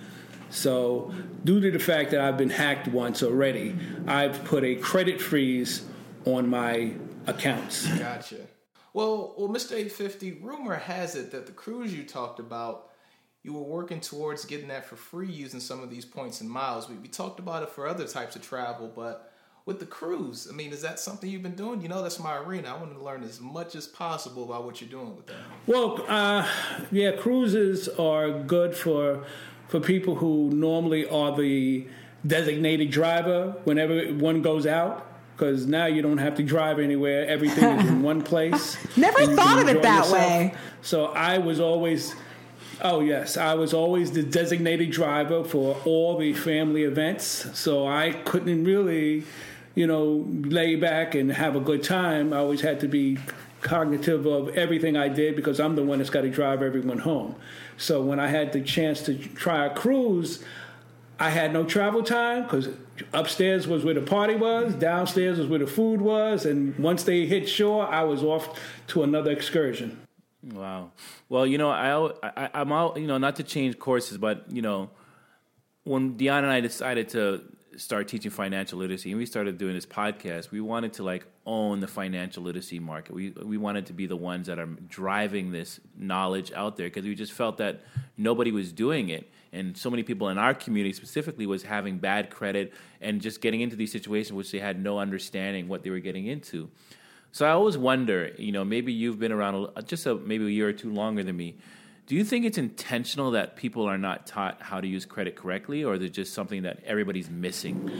So due to the fact that I've been hacked once already, I've put a credit freeze on my accounts. Gotcha. Well, well, Mister eight fifty, rumor has it that the cruise you talked about, you were working towards getting that for free using some of these points and miles. We, we talked about it for other types of travel, but with the cruise, I mean, is that something you've been doing? You know, that's my arena. I want to learn as much as possible about what you're doing with that. Well, uh, yeah, cruises are good for for people who normally are the designated driver whenever one goes out, because now you don't have to drive anywhere. Everything is in one place. Never and you thought can of it enjoy that yourself. way. So I was always, oh yes, I was always the designated driver for all the family events. So I couldn't really, you know, lay back and have a good time. I always had to be cognitive of everything I did because I'm the one that's got to drive everyone home. So when I had the chance to try a cruise, I had no travel time because upstairs was where the party was, downstairs was where the food was, and once they hit shore, I was off to another excursion. Wow. Well, you know, I, I I'm out. You know, not to change courses, but you know, when Deanna and I decided to start teaching financial literacy, and we started doing this podcast, we wanted to like own the financial literacy market. We we wanted to be the ones that are driving this knowledge out there because we just felt that nobody was doing it. And so many people in our community specifically was having bad credit and just getting into these situations which they had no understanding what they were getting into. So I always wonder, you know, maybe you've been around a, just a, maybe a year or two longer than me. Do you think it's intentional that people are not taught how to use credit correctly, or is it just something that everybody's missing?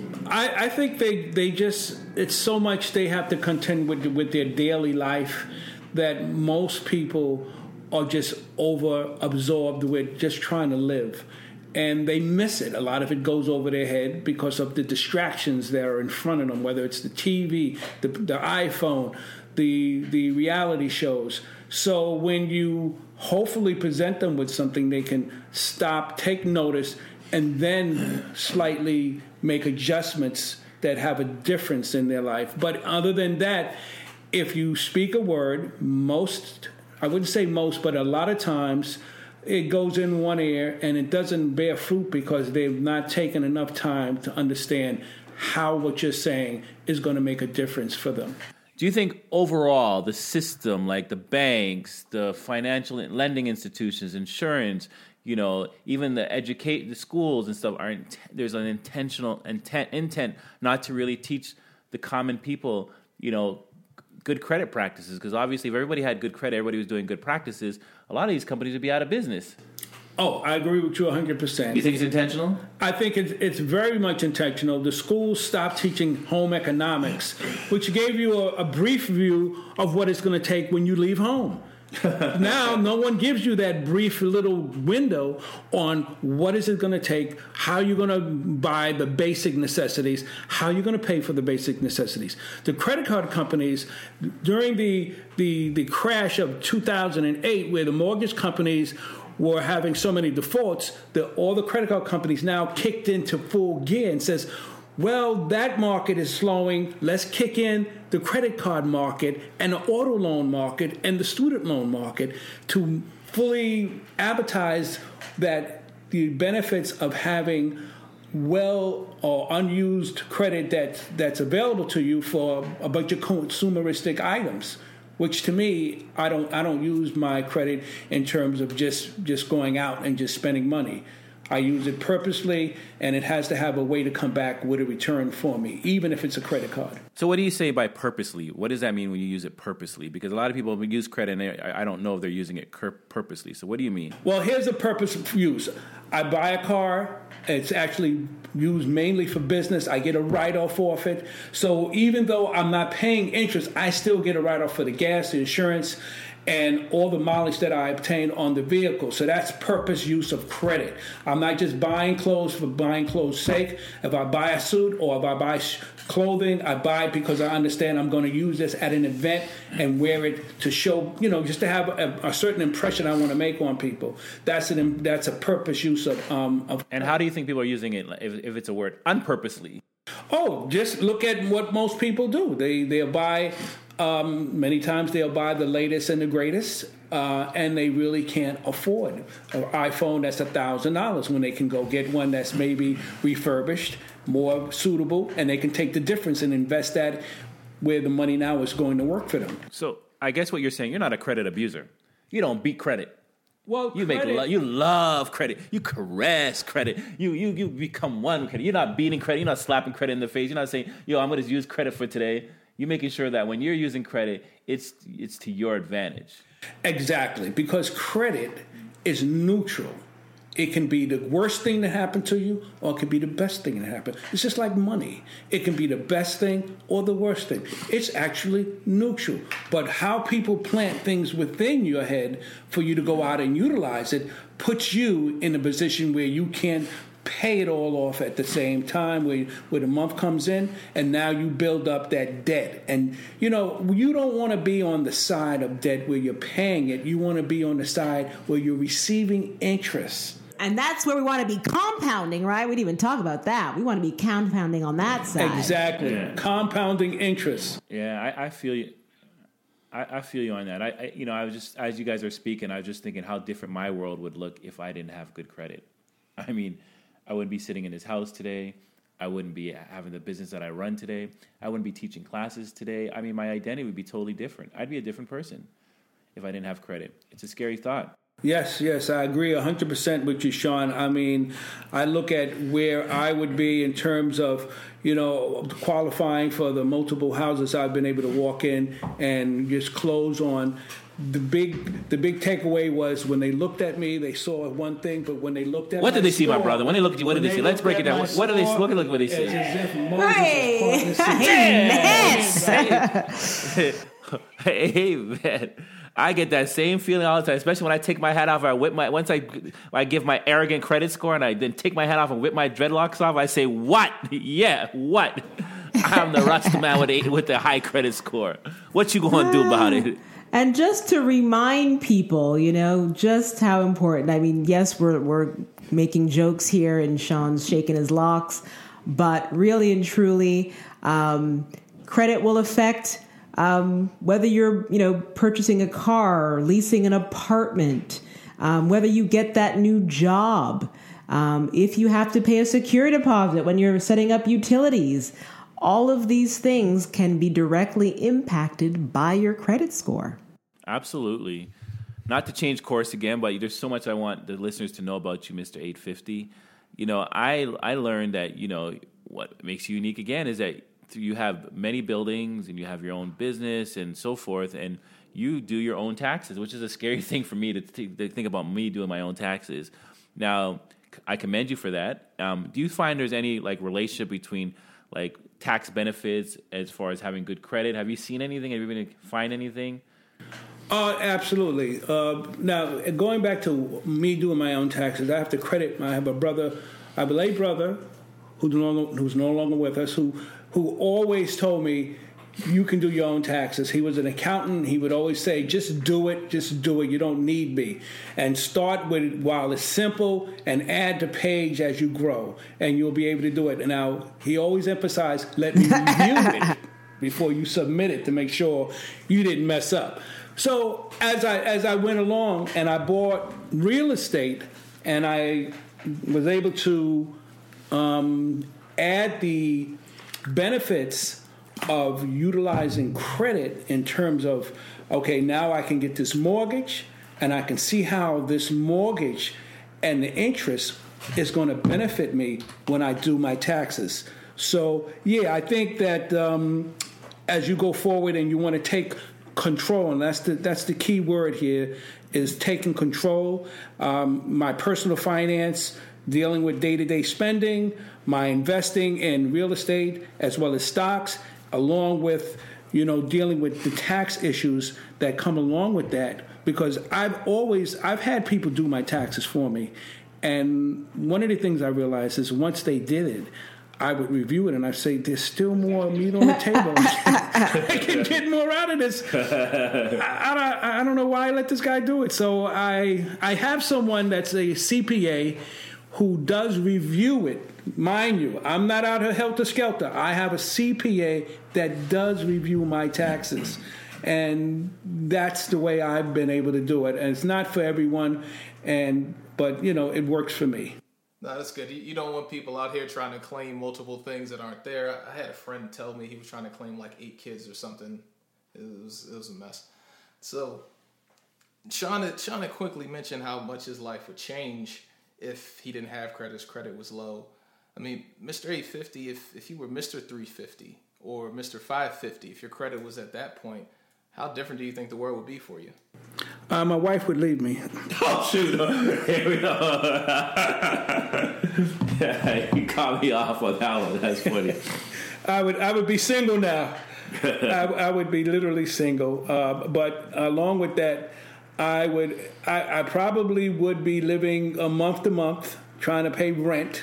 I, I think they, they just, it's so much they have to contend with with their daily life that most people are just over-absorbed with just trying to live. And they miss it. A lot of it goes over their head because of the distractions that are in front of them, whether it's the T V, the, the iPhone, the the reality shows. So when you hopefully present them with something, they can stop, take notice, and then slightly make adjustments that have a difference in their life. But other than that, if you speak a word, most, I wouldn't say most, but a lot of times it goes in one ear and it doesn't bear fruit because they've not taken enough time to understand how what you're saying is going to make a difference for them. Do you think overall the system, like the banks, the financial lending institutions, insurance, you know, even the educate the schools and stuff, are int- there's an intentional intent intent not to really teach the common people, you know, good credit practices? Because obviously, if everybody had good credit, everybody was doing good practices, a lot of these companies would be out of business. Oh, I agree with you one hundred percent. You think it's intentional? I think it's, it's very much intentional. The schools stopped teaching home economics, which gave you a, a brief view of what it's going to take when you leave home. Now, no one gives you that brief little window on what is it going to take, how you're going to buy the basic necessities, how you're going to pay for the basic necessities. The credit card companies, during the the, the crash of two thousand eight, where the mortgage companies were having so many defaults, that all the credit card companies now kicked into full gear and says, well, that market is slowing. Let's kick in the credit card market and the auto loan market and the student loan market to fully advertise that the benefits of having well or unused credit that, that's available to you for a bunch of consumeristic items. Which to me, I don't I don't use my credit in terms of just, just going out and just spending money. I use it purposely, and it has to have a way to come back with a return for me, even if it's a credit card. So what do you say by purposely? What does that mean when you use it purposely? Because a lot of people use credit, and they, I don't know if they're using it purposely. So what do you mean? Well, here's a purpose of use. I buy a car. It's actually used mainly for business. I get a write-off off it. So even though I'm not paying interest, I still get a write-off for the gas, the insurance, and all the mileage that I obtain on the vehicle. So that's purpose use of credit. I'm not just buying clothes for buying clothes' sake. If I buy a suit or if I buy sh- clothing, I buy it because I understand I'm going to use this at an event and wear it to show, you know, just to have a, a certain impression I want to make on people. That's an that's a purpose use of. Um, of and how do you think people are using it, if, if it's a word, unpurposely? Oh, just look at what most people do. They they'll buy. Um, many times they'll buy the latest and the greatest, uh, and they really can't afford an iPhone that's one thousand dollars when they can go get one that's maybe refurbished, more suitable, and they can take the difference and invest that where the money now is going to work for them. So I guess what you're saying, you're not a credit abuser. You don't beat credit. Well, you credit, make lo- you love credit. You caress credit. You you you become one with credit. You're not beating credit. You're not slapping credit in the face. You're not saying, yo, I'm going to use credit for today. You're making sure that when you're using credit, it's it's to your advantage. Exactly, because credit is neutral. It can be the worst thing to happen to you, or it can be the best thing to happen. It's just like money. It can be the best thing or the worst thing. It's actually neutral. But how people plant things within your head for you to go out and utilize it puts you in a position where you can't pay it all off at the same time, where, where the month comes in, and now you build up that debt. And, you know, you don't want to be on the side of debt where you're paying it. You want to be on the side where you're receiving interest. And that's where we want to be compounding, right? We didn't even talk about that. We want to be compounding on that side. Exactly. Yeah. Compounding interest. Yeah, I, I feel you. I, I feel you on that. I, I, you know, I was just, as you guys are speaking, I was just thinking how different my world would look if I didn't have good credit. I mean, I wouldn't be sitting in this house today. I wouldn't be having the business that I run today. I wouldn't be teaching classes today. I mean, my identity would be totally different. I'd be a different person if I didn't have credit. It's a scary thought. Yes, yes, I agree one hundred percent with you, Sean. I mean, I look at where I would be in terms of, you know, qualifying for the multiple houses I've been able to walk in and just close on. The big the big takeaway was when they looked at me, they saw one thing, but when they looked at What did they see, store, my brother? When they looked at you, what did they, they see? Let's break it down. What, what did they look at what they see? Hey, hey, hey, man. I get that same feeling all the time, especially when I take my hat off. Or I whip my once I I give my arrogant credit score, and I then take my hat off and whip my dreadlocks off. I say, "What? Yeah, what? I'm the Rasta man with a, with the high credit score. What you gonna do about it?" And just to remind people, you know, just how important. I mean, yes, we're we're making jokes here, and Sean's shaking his locks, but really and truly, um, credit will affect. Um, whether you're, you know, purchasing a car or leasing an apartment, um, whether you get that new job, um, if you have to pay a security deposit when you're setting up utilities, all of these things can be directly impacted by your credit score. Absolutely. Not to change course again, but there's so much I want the listeners to know about you, Mister eight fifty. You know, I I learned that, you know, what makes you unique again is that you have many buildings and you have your own business and so forth, and you do your own taxes, which is a scary thing for me to, th- to think about me doing my own taxes. Now, I commend you for that. Um, do you find there's any like relationship between like tax benefits as far as having good credit? Have you seen anything? Have you been able to find anything? Uh, absolutely. Uh, now, going back to me doing my own taxes, I have to credit. I have a brother, I have a late brother, who's no longer, who's no longer with us, who who always told me, you can do your own taxes. He was an accountant. He would always say, just do it, just do it. You don't need me. And start with, while it's simple, and add the page as you grow, and you'll be able to do it. And now, he always emphasized, let me review it before you submit it to make sure you didn't mess up. So as I as I went along and I bought real estate, and I was able to um, add the benefits of utilizing credit in terms of, okay, now I can get this mortgage, and I can see how this mortgage and the interest is going to benefit me when I do my taxes. So, yeah, I think that um, as you go forward and you want to take control, and that's the that's the key word here, is taking control. Um, my personal finance, dealing with day-to-day spending, my investing in real estate as well as stocks, along with, you know, dealing with the tax issues that come along with that. Because I've always, I've had people do my taxes for me. And one of the things I realized is once they did it, I would review it and I'd say, there's still more meat on the table. I can get more out of this. I, I, I don't know why I let this guy do it. So I I have someone that's a C P A who does review it. Mind you, I'm not out here helter-skelter. I have a C P A that does review my taxes. And that's the way I've been able to do it. And it's not for everyone, and but, you know, it works for me. No, that's good. You don't want people out here trying to claim multiple things that aren't there. I had a friend tell me he was trying to claim like eight kids or something. It was it was a mess. So, Sean had, Sean had quickly mentioned how much his life would change if he didn't have credit, his credit was low. I mean, Mister eight fifty, if, if you were Mister three fifty or Mister five fifty, if your credit was at that point, how different do you think the world would be for you? Uh, my wife would leave me. Oh, shoot. Here we go. Yeah, you caught me off on that one. That's funny. I would I would be single now. I, I would be literally single. Uh, but along with that, I would I, I probably would be living a month to month, trying to pay rent.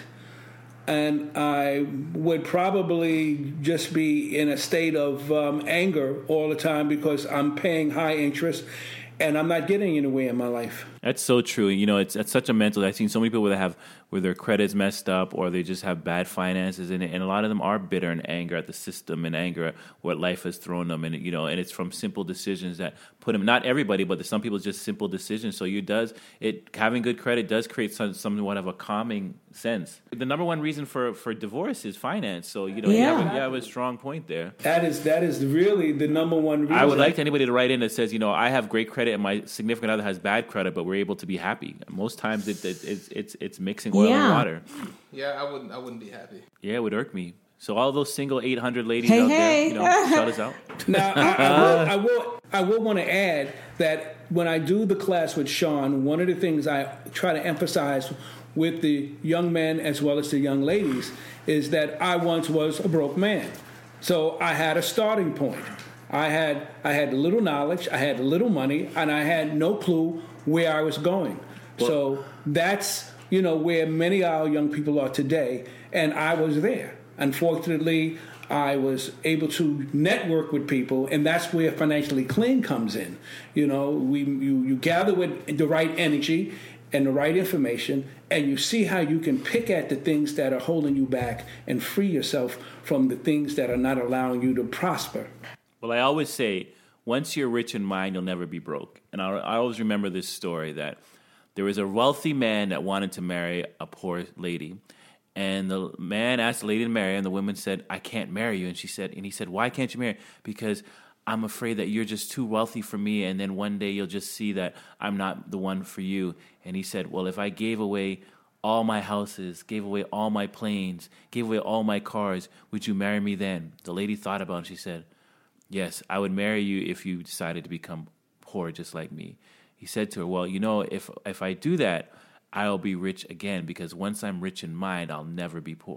And I would probably just be in a state of um, anger all the time because I'm paying high interest and I'm not getting anywhere in my life. That's so true. You know, it's, it's such a mental. I've seen so many people that have where their credit's messed up or they just have bad finances in it, and a lot of them are bitter and anger at the system and anger at what life has thrown them. And you know, and it's from simple decisions that put them. Not everybody, but some people just simple decisions. So you does it having good credit does create some, somewhat of a calming sense. The number one reason for, for divorce is finance. So you know, Yeah. you, have a, you have a strong point there. That is that is really the number one reason. I would like anybody to write in that says, you know, I have great credit and my significant other has bad credit, but we're able to be happy. Most times it, it, it's it's it's mixing oil Yeah. and water. Yeah, I wouldn't I wouldn't be happy. Yeah, it would irk me. So all those single eight hundred ladies Hey, out hey. there, you know, shout us out. Now, I, I, will, I will. I will want to add that when I do the class with Sean, one of the things I try to emphasize with the young men as well as the young ladies is that I once was a broke man, so I had a starting point. I had I had little knowledge, I had little money, and I had no clue where I was going. Well, so that's you know where many of our young people are today, and I was there. Unfortunately, I was able to network with people, and that's where Financially Clean comes in. You know, we you, you gather with the right energy and the right information, and you see how you can pick at the things that are holding you back and free yourself from the things that are not allowing you to prosper. Well, I always say, once you're rich in mind, you'll never be broke. And I, I always remember this story that there was a wealthy man that wanted to marry a poor lady. And the man asked the lady to marry, and the woman said, I can't marry you. And she said, and he said, why can't you marry? Because I'm afraid that you're just too wealthy for me, and then one day you'll just see that I'm not the one for you. And he said, well, if I gave away all my houses, gave away all my planes, gave away all my cars, would you marry me then? The lady thought about it, and she said, yes, I would marry you if you decided to become poor just like me. He said to her, well, you know, if if I do that, I'll be rich again, because once I'm rich in mind, I'll never be poor.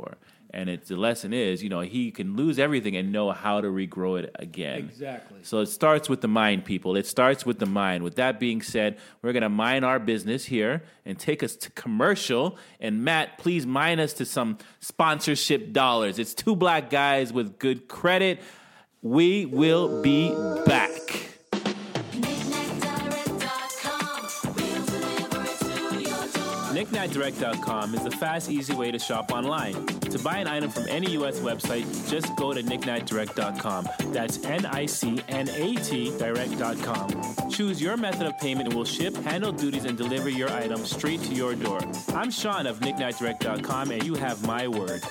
And it's the lesson is, you know, he can lose everything and know how to regrow it again. Exactly. So it starts with the mind, people. It starts with the mind. With that being said, we're going to mind our business here and take us to commercial. And Matt, please mind us to some sponsorship dollars. It's two black guys with good credit. We will be back. Nick Nat Direct dot com is the fast, easy way to shop online. To buy an item from any U S website, just go to Nick Nat Direct dot com. That's N I C N A T Direct dot com. Choose your method of payment and we'll ship, handle duties, and deliver your item straight to your door. I'm Sean of Nick Nat Direct dot com, and you have my word.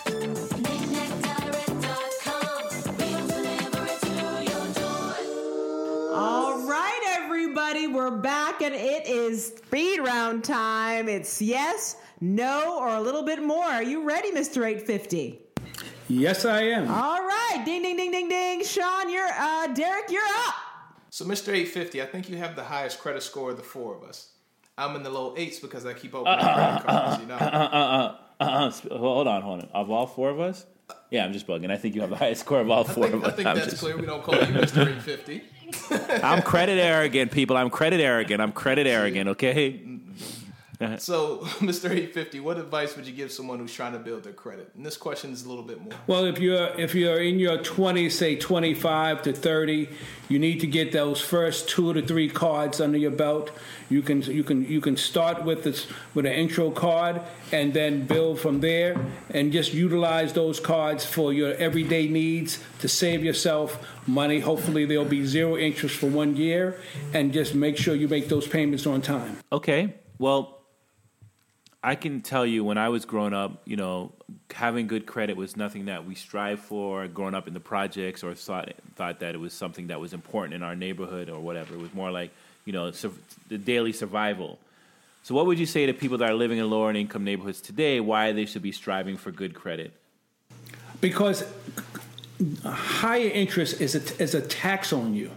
All right, everybody, we're back, and it is speed round time. It's yes, no, or a little bit more. Are you ready, Mister eight fifty? Yes, I am. All right, ding, ding, ding, ding, ding. Sean, you're uh, Derek, you're up. So, Mister eight fifty, I think you have the highest credit score of the four of us. I'm in the low eights because I keep opening uh, credit cards, uh, you know. Uh, uh, uh, uh, uh, hold on, hold on. Of all four of us? Yeah, I'm just bugging. I think you have the highest score of all four I think, of us. I think I'm that's just... clear. We don't call you Mister eight fifty. I'm credit arrogant, people. I'm credit arrogant. I'm credit arrogant, okay? So, Mister eight fifty, what advice would you give someone who's trying to build their credit? And this question is a little bit more. Well, if you're if you're in your twenties, say twenty-five to thirty, you need to get those first two to three cards under your belt. You can you can you can start with this with an intro card and then build from there, and just utilize those cards for your everyday needs to save yourself money. Hopefully, there'll be zero interest for one year, and just make sure you make those payments on time. Okay. Well, I can tell you when I was growing up, you know, having good credit was nothing that we strive for growing up in the projects or thought thought that it was something that was important in our neighborhood or whatever. It was more like, you know, su- the daily survival. So what would you say to people that are living in lower income neighborhoods today, why they should be striving for good credit? Because higher interest is a, is a tax on you.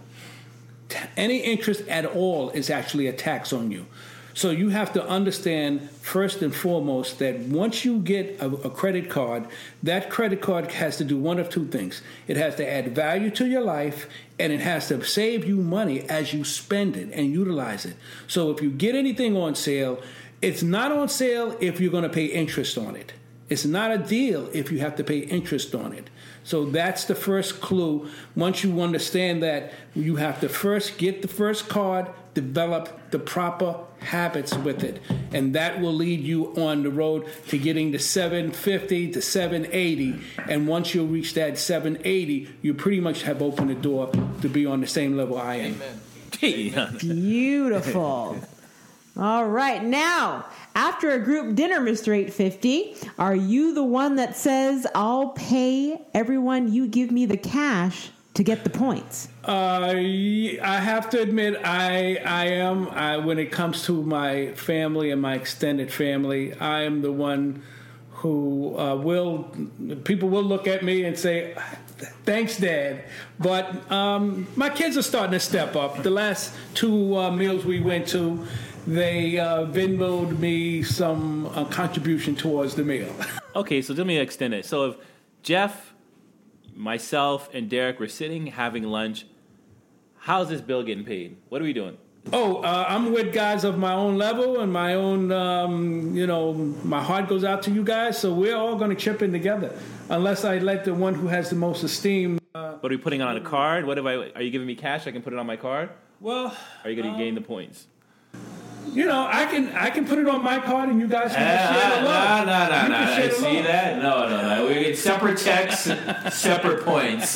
Any interest at all is actually a tax on you. So you have to understand, first and foremost, that once you get a, a credit card, that credit card has to do one of two things. It has to add value to your life, and it has to save you money as you spend it and utilize it. So if you get anything on sale, it's not on sale if you're going to pay interest on it. It's not a deal if you have to pay interest on it. So that's the first clue. Once you understand that, you have to first get the first card, develop the proper habits with it, and that will lead you on the road to getting to seven fifty to seven eighty. And once you reach that seven eighty, you pretty much have opened the door to be on the same level I am. Amen. Beautiful. All right. Now, after a group dinner, Mister eight fifty, are you the one that says, I'll pay everyone, you give me the cash to get the points? Uh, I have to admit, I I am, I, when it comes to my family and my extended family, I am the one who uh, will, people will look at me and say, thanks, Dad. But um, my kids are starting to step up. The last two uh, meals we went to, they uh, Venmo'd me some uh, contribution towards the meal. Okay, so let me extend it. So if Jeff, myself, and Derek were sitting having lunch, how's this bill getting paid? What are we doing? Oh, uh, I'm with guys of my own level and my own, um, you know, my heart goes out to you guys, so we're all going to chip in together. Unless I let the one who has the most esteem. Uh, what are we putting on a card? What if I? Are you giving me cash? I can put it on my card? Well, are you going to um, gain the points? You know, I can I can put it on my card and you guys can uh, share the love. No, no, no, no. I see love. that? No, no, no. We get separate checks, separate points.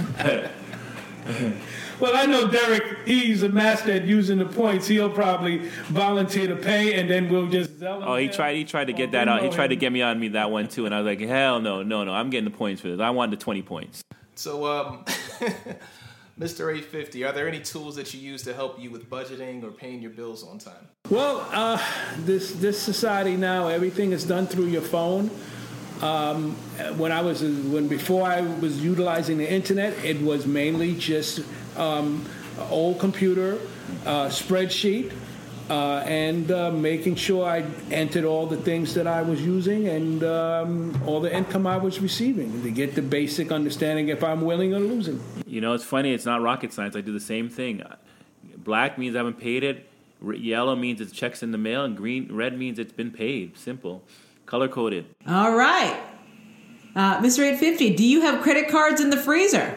Well, I know Derek, he's a master at using the points. He'll probably volunteer to pay, and then we'll just sell him. Oh, he tried He tried to get that out. He tried to get me on me that one, too. And I was like, hell no, no, no. I'm getting the points for this. I want the twenty points. So, um... Mister eight fifty, are there any tools that you use to help you with budgeting or paying your bills on time? Well, uh, this this society now, everything is done through your phone. Um, when I was when before I was utilizing the internet, it was mainly just um, old computer, uh, spreadsheet, uh, and uh, making sure I entered all the things that I was using and um, all the income I was receiving to get the basic understanding if I'm winning or losing. You know, it's funny. It's not rocket science. I do the same thing. Black means I haven't paid it. Yellow means it's checks in the mail, and green, red means it's been paid. Simple. Color coded. All right. Uh, Mister eight fifty, do you have credit cards in the freezer?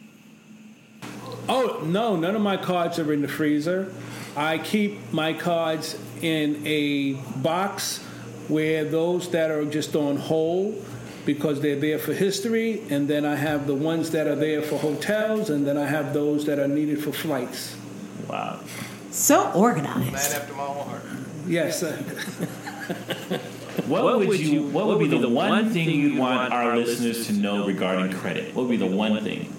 Oh, no, none of my cards are in the freezer. I keep my cards in a box where those that are just on hold, because they're there for history, and then I have the ones that are there for hotels, and then I have those that are needed for flights. Wow. So organized. Man after my own heart. Yes. What, what would you? What would be the one thing you'd want our listeners to know regarding credit? What would be the one thing?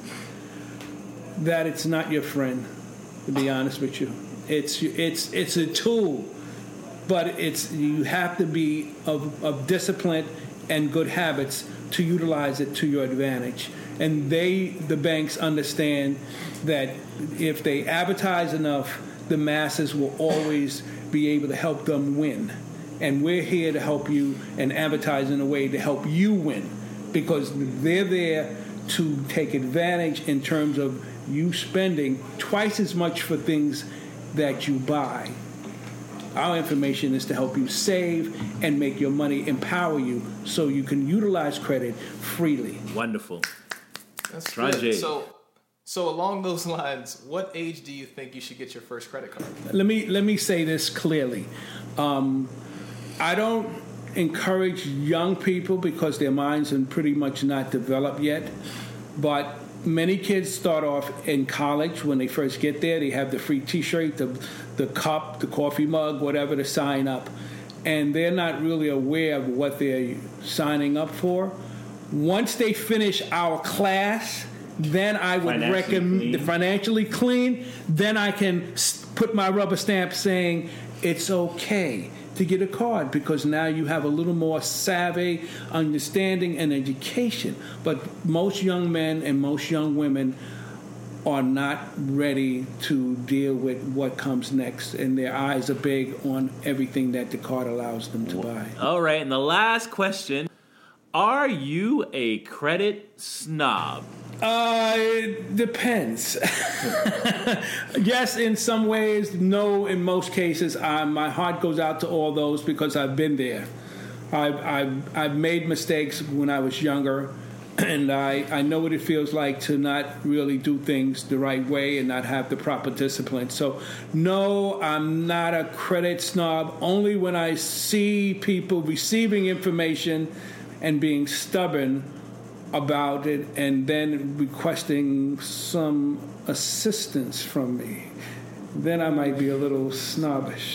That it's not your friend. To be honest with you, it's it's it's a tool, but it's you have to be of, of discipline and good habits to utilize it to your advantage. And they, the banks, understand that if they advertise enough, the masses will always be able to help them win. And we're here to help you and advertise in a way to help you win, because they're there to take advantage in terms of you spending twice as much for things that you buy. Our information is to help you save and make your money empower you so you can utilize credit freely. Wonderful. That's good. So, so along those lines, what age do you think you should get your first credit card? Let me let me say this clearly. Um, I don't encourage young people because their minds are pretty much not developed yet. But many kids start off in college. When they first get there, they have the free T-shirt, the the cup, the coffee mug, whatever to sign up. And they're not really aware of what they're signing up for. Once they finish our class, then I would recommend the financially clean. Then I can put my rubber stamp saying it's okay to get a card, because now you have a little more savvy, understanding, and education. But most young men and most young women are not ready to deal with what comes next, and their eyes are big on everything that the card allows them to buy. All right, and the last question. Are you a credit snob? Uh, it depends. Yes, in some ways. No, in most cases. Uh, my heart goes out to all those because I've been there. I've, I've, I've made mistakes when I was younger, and I, I know what it feels like to not really do things the right way and not have the proper discipline. So, no, I'm not a credit snob. Only when I see people receiving information and being stubborn about it and then requesting some assistance from me, then I might be a little snobbish.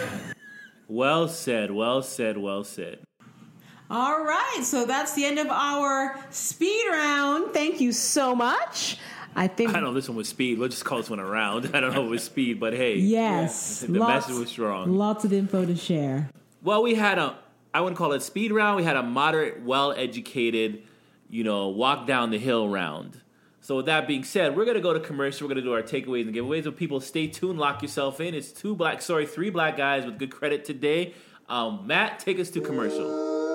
Well said, well said, well said. All right, so that's the end of our speed round. Thank you so much. I think I don't know, this one was speed. We'll just call this one a round. I don't know if it was speed, but hey. Yes. The lots, message was strong. Lots of info to share. Well, we had a, I wouldn't call it speed round. We had a moderate, well-educated, you know, walk down the hill round. So with that being said, we're going to go to commercial. We're going to do our takeaways and giveaways. So people, stay tuned. Lock yourself in. It's two black, sorry, three black guys with good credit today. Um, Matt, take us to commercial.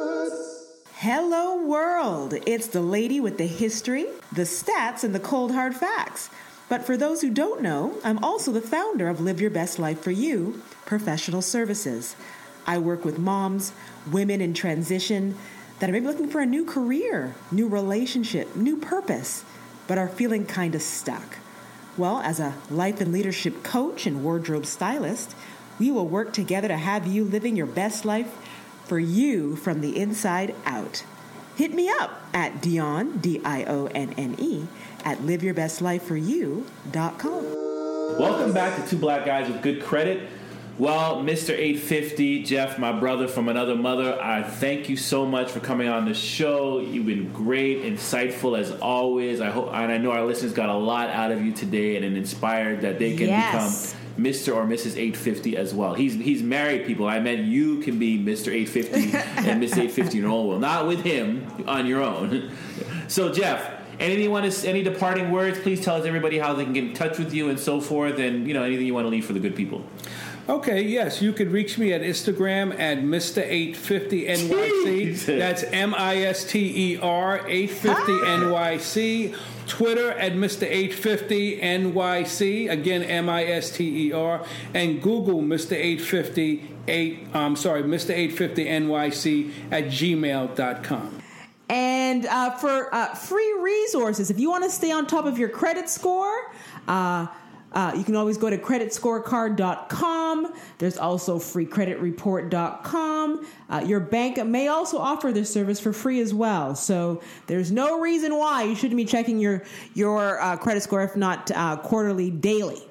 Hello, world. It's the lady with the history, the stats, and the cold hard facts. But for those who don't know, I'm also the founder of Live Your Best Life for You Professional Services. I work with moms, women in transition that are maybe looking for a new career, new relationship, new purpose, but are feeling kind of stuck. Well, as a life and leadership coach and wardrobe stylist, we will work together to have you living your best life for you from the inside out. Hit me up at Dion, D I O N N E, at live your best life for you dot com. Welcome back to Two Black Guys with Good Credit. Well, Mister eight fifty, Jeff, my brother from another mother, I thank you so much for coming on the show. You've been great, insightful as always. I hope, and I know our listeners got a lot out of you today and inspired that they can yes. become Mister or Missus eight fifty as well. He's he's married, people. I meant you can be Mister eight fifty and Miss eight fifty in your own. Well, not with him, on your own. So, Jeff, anything you want to, any departing words? Please tell us everybody how they can get in touch with you and so forth, and you know anything you want to leave for the good people. Okay, yes, you could reach me at Instagram at Mister eight fifty N Y C. That's M I S T E R eight fifty N Y C. Twitter at Mister eight fifty N Y C. Again, M I S T E R. And Google Mister eight fifty eight. I'm sorry, Mister eight fifty N Y C at gmail dot com. And uh, for uh, free resources, if you want to stay on top of your credit score, uh, uh, you can always go to credit scorecard dot com. There's also free credit report dot com. Uh, your bank may also offer this service for free as well. So there's no reason why you shouldn't be checking your, your uh, credit score, if not uh, quarterly, daily.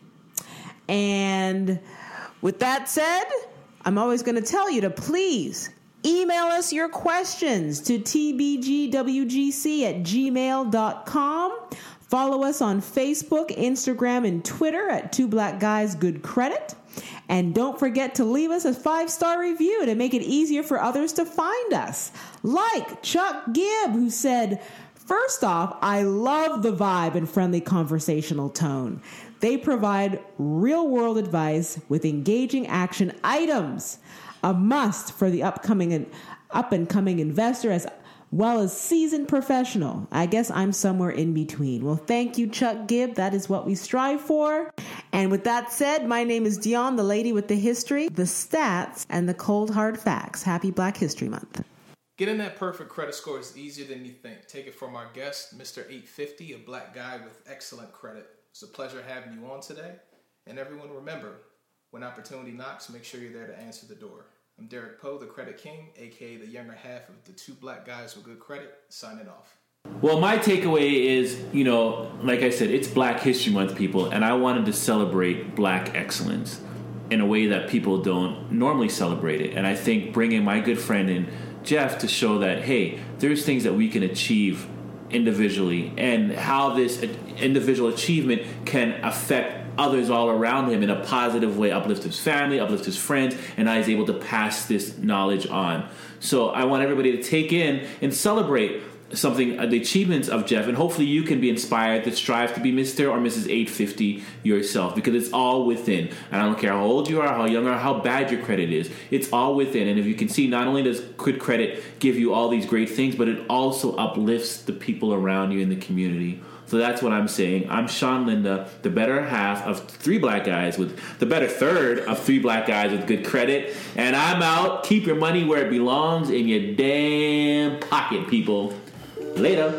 And with that said, I'm always going to tell you to please email us your questions to t b g w g c at gmail dot com. Follow us on Facebook, Instagram, and Twitter at Two Black Guys Good Credit. And don't forget to leave us a five-star review to make it easier for others to find us. Like Chuck Gibb, who said, "First off, I love the vibe and friendly conversational tone. They provide real-world advice with engaging action items. A must for the upcoming and up-and-coming investor as well as seasoned professional. I guess I'm somewhere in between." Well, thank you, Chuck Gibb. That is what we strive for. And with that said, my name is Dion, the lady with the history, the stats, and the cold hard facts. Happy Black History Month. Getting that perfect credit score is easier than you think. Take it from our guest, Mister eight fifty, a black guy with excellent credit. It's a pleasure having you on today. And everyone remember, when opportunity knocks, make sure you're there to answer the door. I'm Derek Poe, the Credit King, a k a the younger half of the Two Black Guys with Good Credit, signing off. Well, my takeaway is, you know, like I said, it's Black History Month, people, and I wanted to celebrate Black excellence in a way that people don't normally celebrate it. And I think bringing my good friend in, Jeff, to show that, hey, there's things that we can achieve individually and how this individual achievement can affect others all around him in a positive way, uplift his family, uplift his friends, and I was able to pass this knowledge on. So I want everybody to take in and celebrate something, uh, the achievements of Jeff, and hopefully you can be inspired to strive to be Mister or Missus eight fifty yourself, because it's all within. And I don't care how old you are, how young or how bad your credit is, it's all within. And if you can see, not only does Good Credit give you all these great things, but it also uplifts the people around you in the community. So that's what I'm saying. I'm Sean Linda, the better half of three black guys with the better third of three black guys with good credit. And I'm out. Keep your money where it belongs, in your damn pocket, people. Later.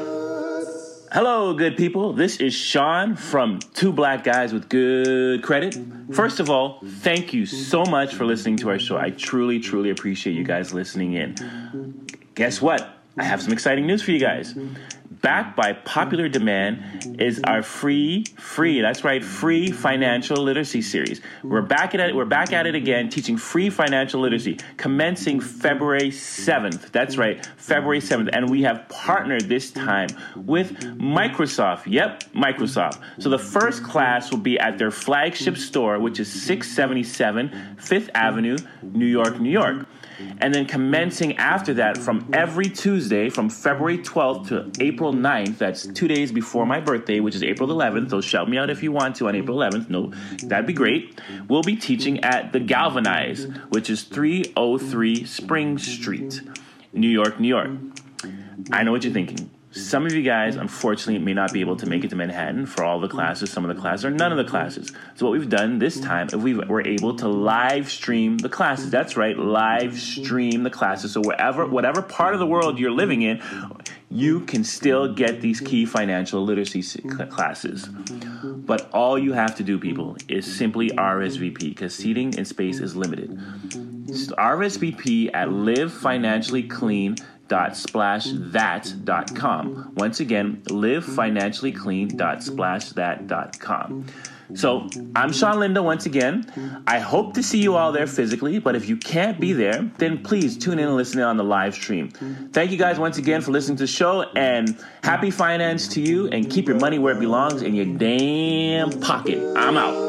Hello, good people. This is Sean from Two Black Guys with Good Credit. First of all, thank you so much for listening to our show. I truly, truly appreciate you guys listening in. Guess what? I have some exciting news for you guys. Backed by popular demand is our free, free, that's right, free financial literacy series. We're back at it, we're back at it again, teaching free financial literacy, commencing February seventh. That's right, February seventh. And we have partnered this time with Microsoft. Yep, Microsoft. So the first class will be at their flagship store, which is six seventy-seven Fifth Avenue, New York, New York. And then commencing after that from every Tuesday from February twelfth to April ninth, that's two days before my birthday, which is April eleventh, so shout me out if you want to on April eleventh. No, that'd be great. We'll be teaching at the Galvanize, which is three oh three Spring Street, New York, New York. I know what you're thinking. Some of you guys, unfortunately, may not be able to make it to Manhattan for all the classes, some of the classes, or none of the classes. So what we've done this time, we were able to live stream the classes. That's right, live stream the classes. So wherever, whatever part of the world you're living in, you can still get these key financial literacy classes. But all you have to do, people, is simply R S V P, because seating and space is limited. R S V P at live financially clean dot splash that dot com. Once again, live financially clean dot splash that dot com. So I'm Sean Linda once again. I hope to see you all there physically, but if you can't be there, then please tune in and listen in on the live stream. Thank you guys once again for listening to the show, and happy finance to you, and keep your money where it belongs, in your damn pocket. I'm out.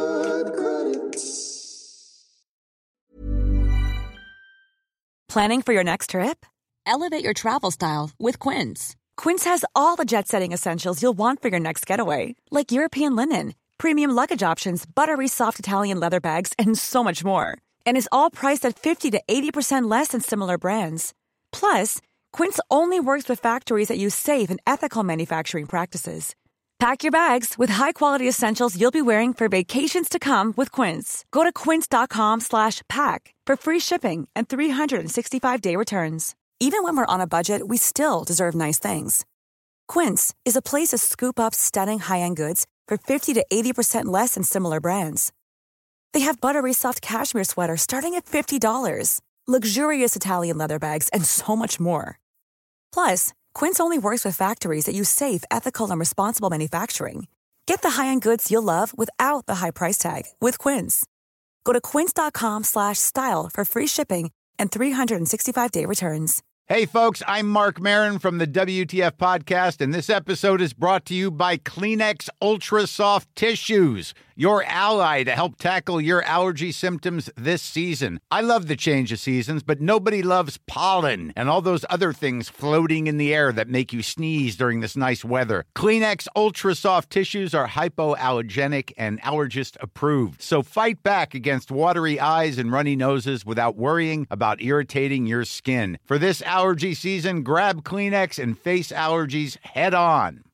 Planning for your next trip? Elevate your travel style with Quince. Quince has all the jet-setting essentials you'll want for your next getaway, like European linen, premium luggage options, buttery soft Italian leather bags, and so much more. And is all priced at fifty to eighty percent less than similar brands. Plus, Quince only works with factories that use safe and ethical manufacturing practices. Pack your bags with high-quality essentials you'll be wearing for vacations to come with Quince. Go to quince.com slash pack for free shipping and three sixty-five day returns. Even when we're on a budget, we still deserve nice things. Quince is a place to scoop up stunning high-end goods for fifty to eighty percent less than similar brands. They have buttery soft cashmere sweaters starting at fifty dollars, luxurious Italian leather bags, and so much more. Plus, Quince only works with factories that use safe, ethical, and responsible manufacturing. Get the high-end goods you'll love without the high price tag with Quince. Go to quince.com slash style for free shipping and three sixty-five day returns. Hey, folks, I'm Mark Maron from the W T F Podcast, and this episode is brought to you by Kleenex Ultra Soft Tissues, your ally to help tackle your allergy symptoms this season. I love the change of seasons, but nobody loves pollen and all those other things floating in the air that make you sneeze during this nice weather. Kleenex Ultra Soft Tissues are hypoallergenic and allergist approved, so fight back against watery eyes and runny noses without worrying about irritating your skin. For this allergy season, grab Kleenex and face allergies head on.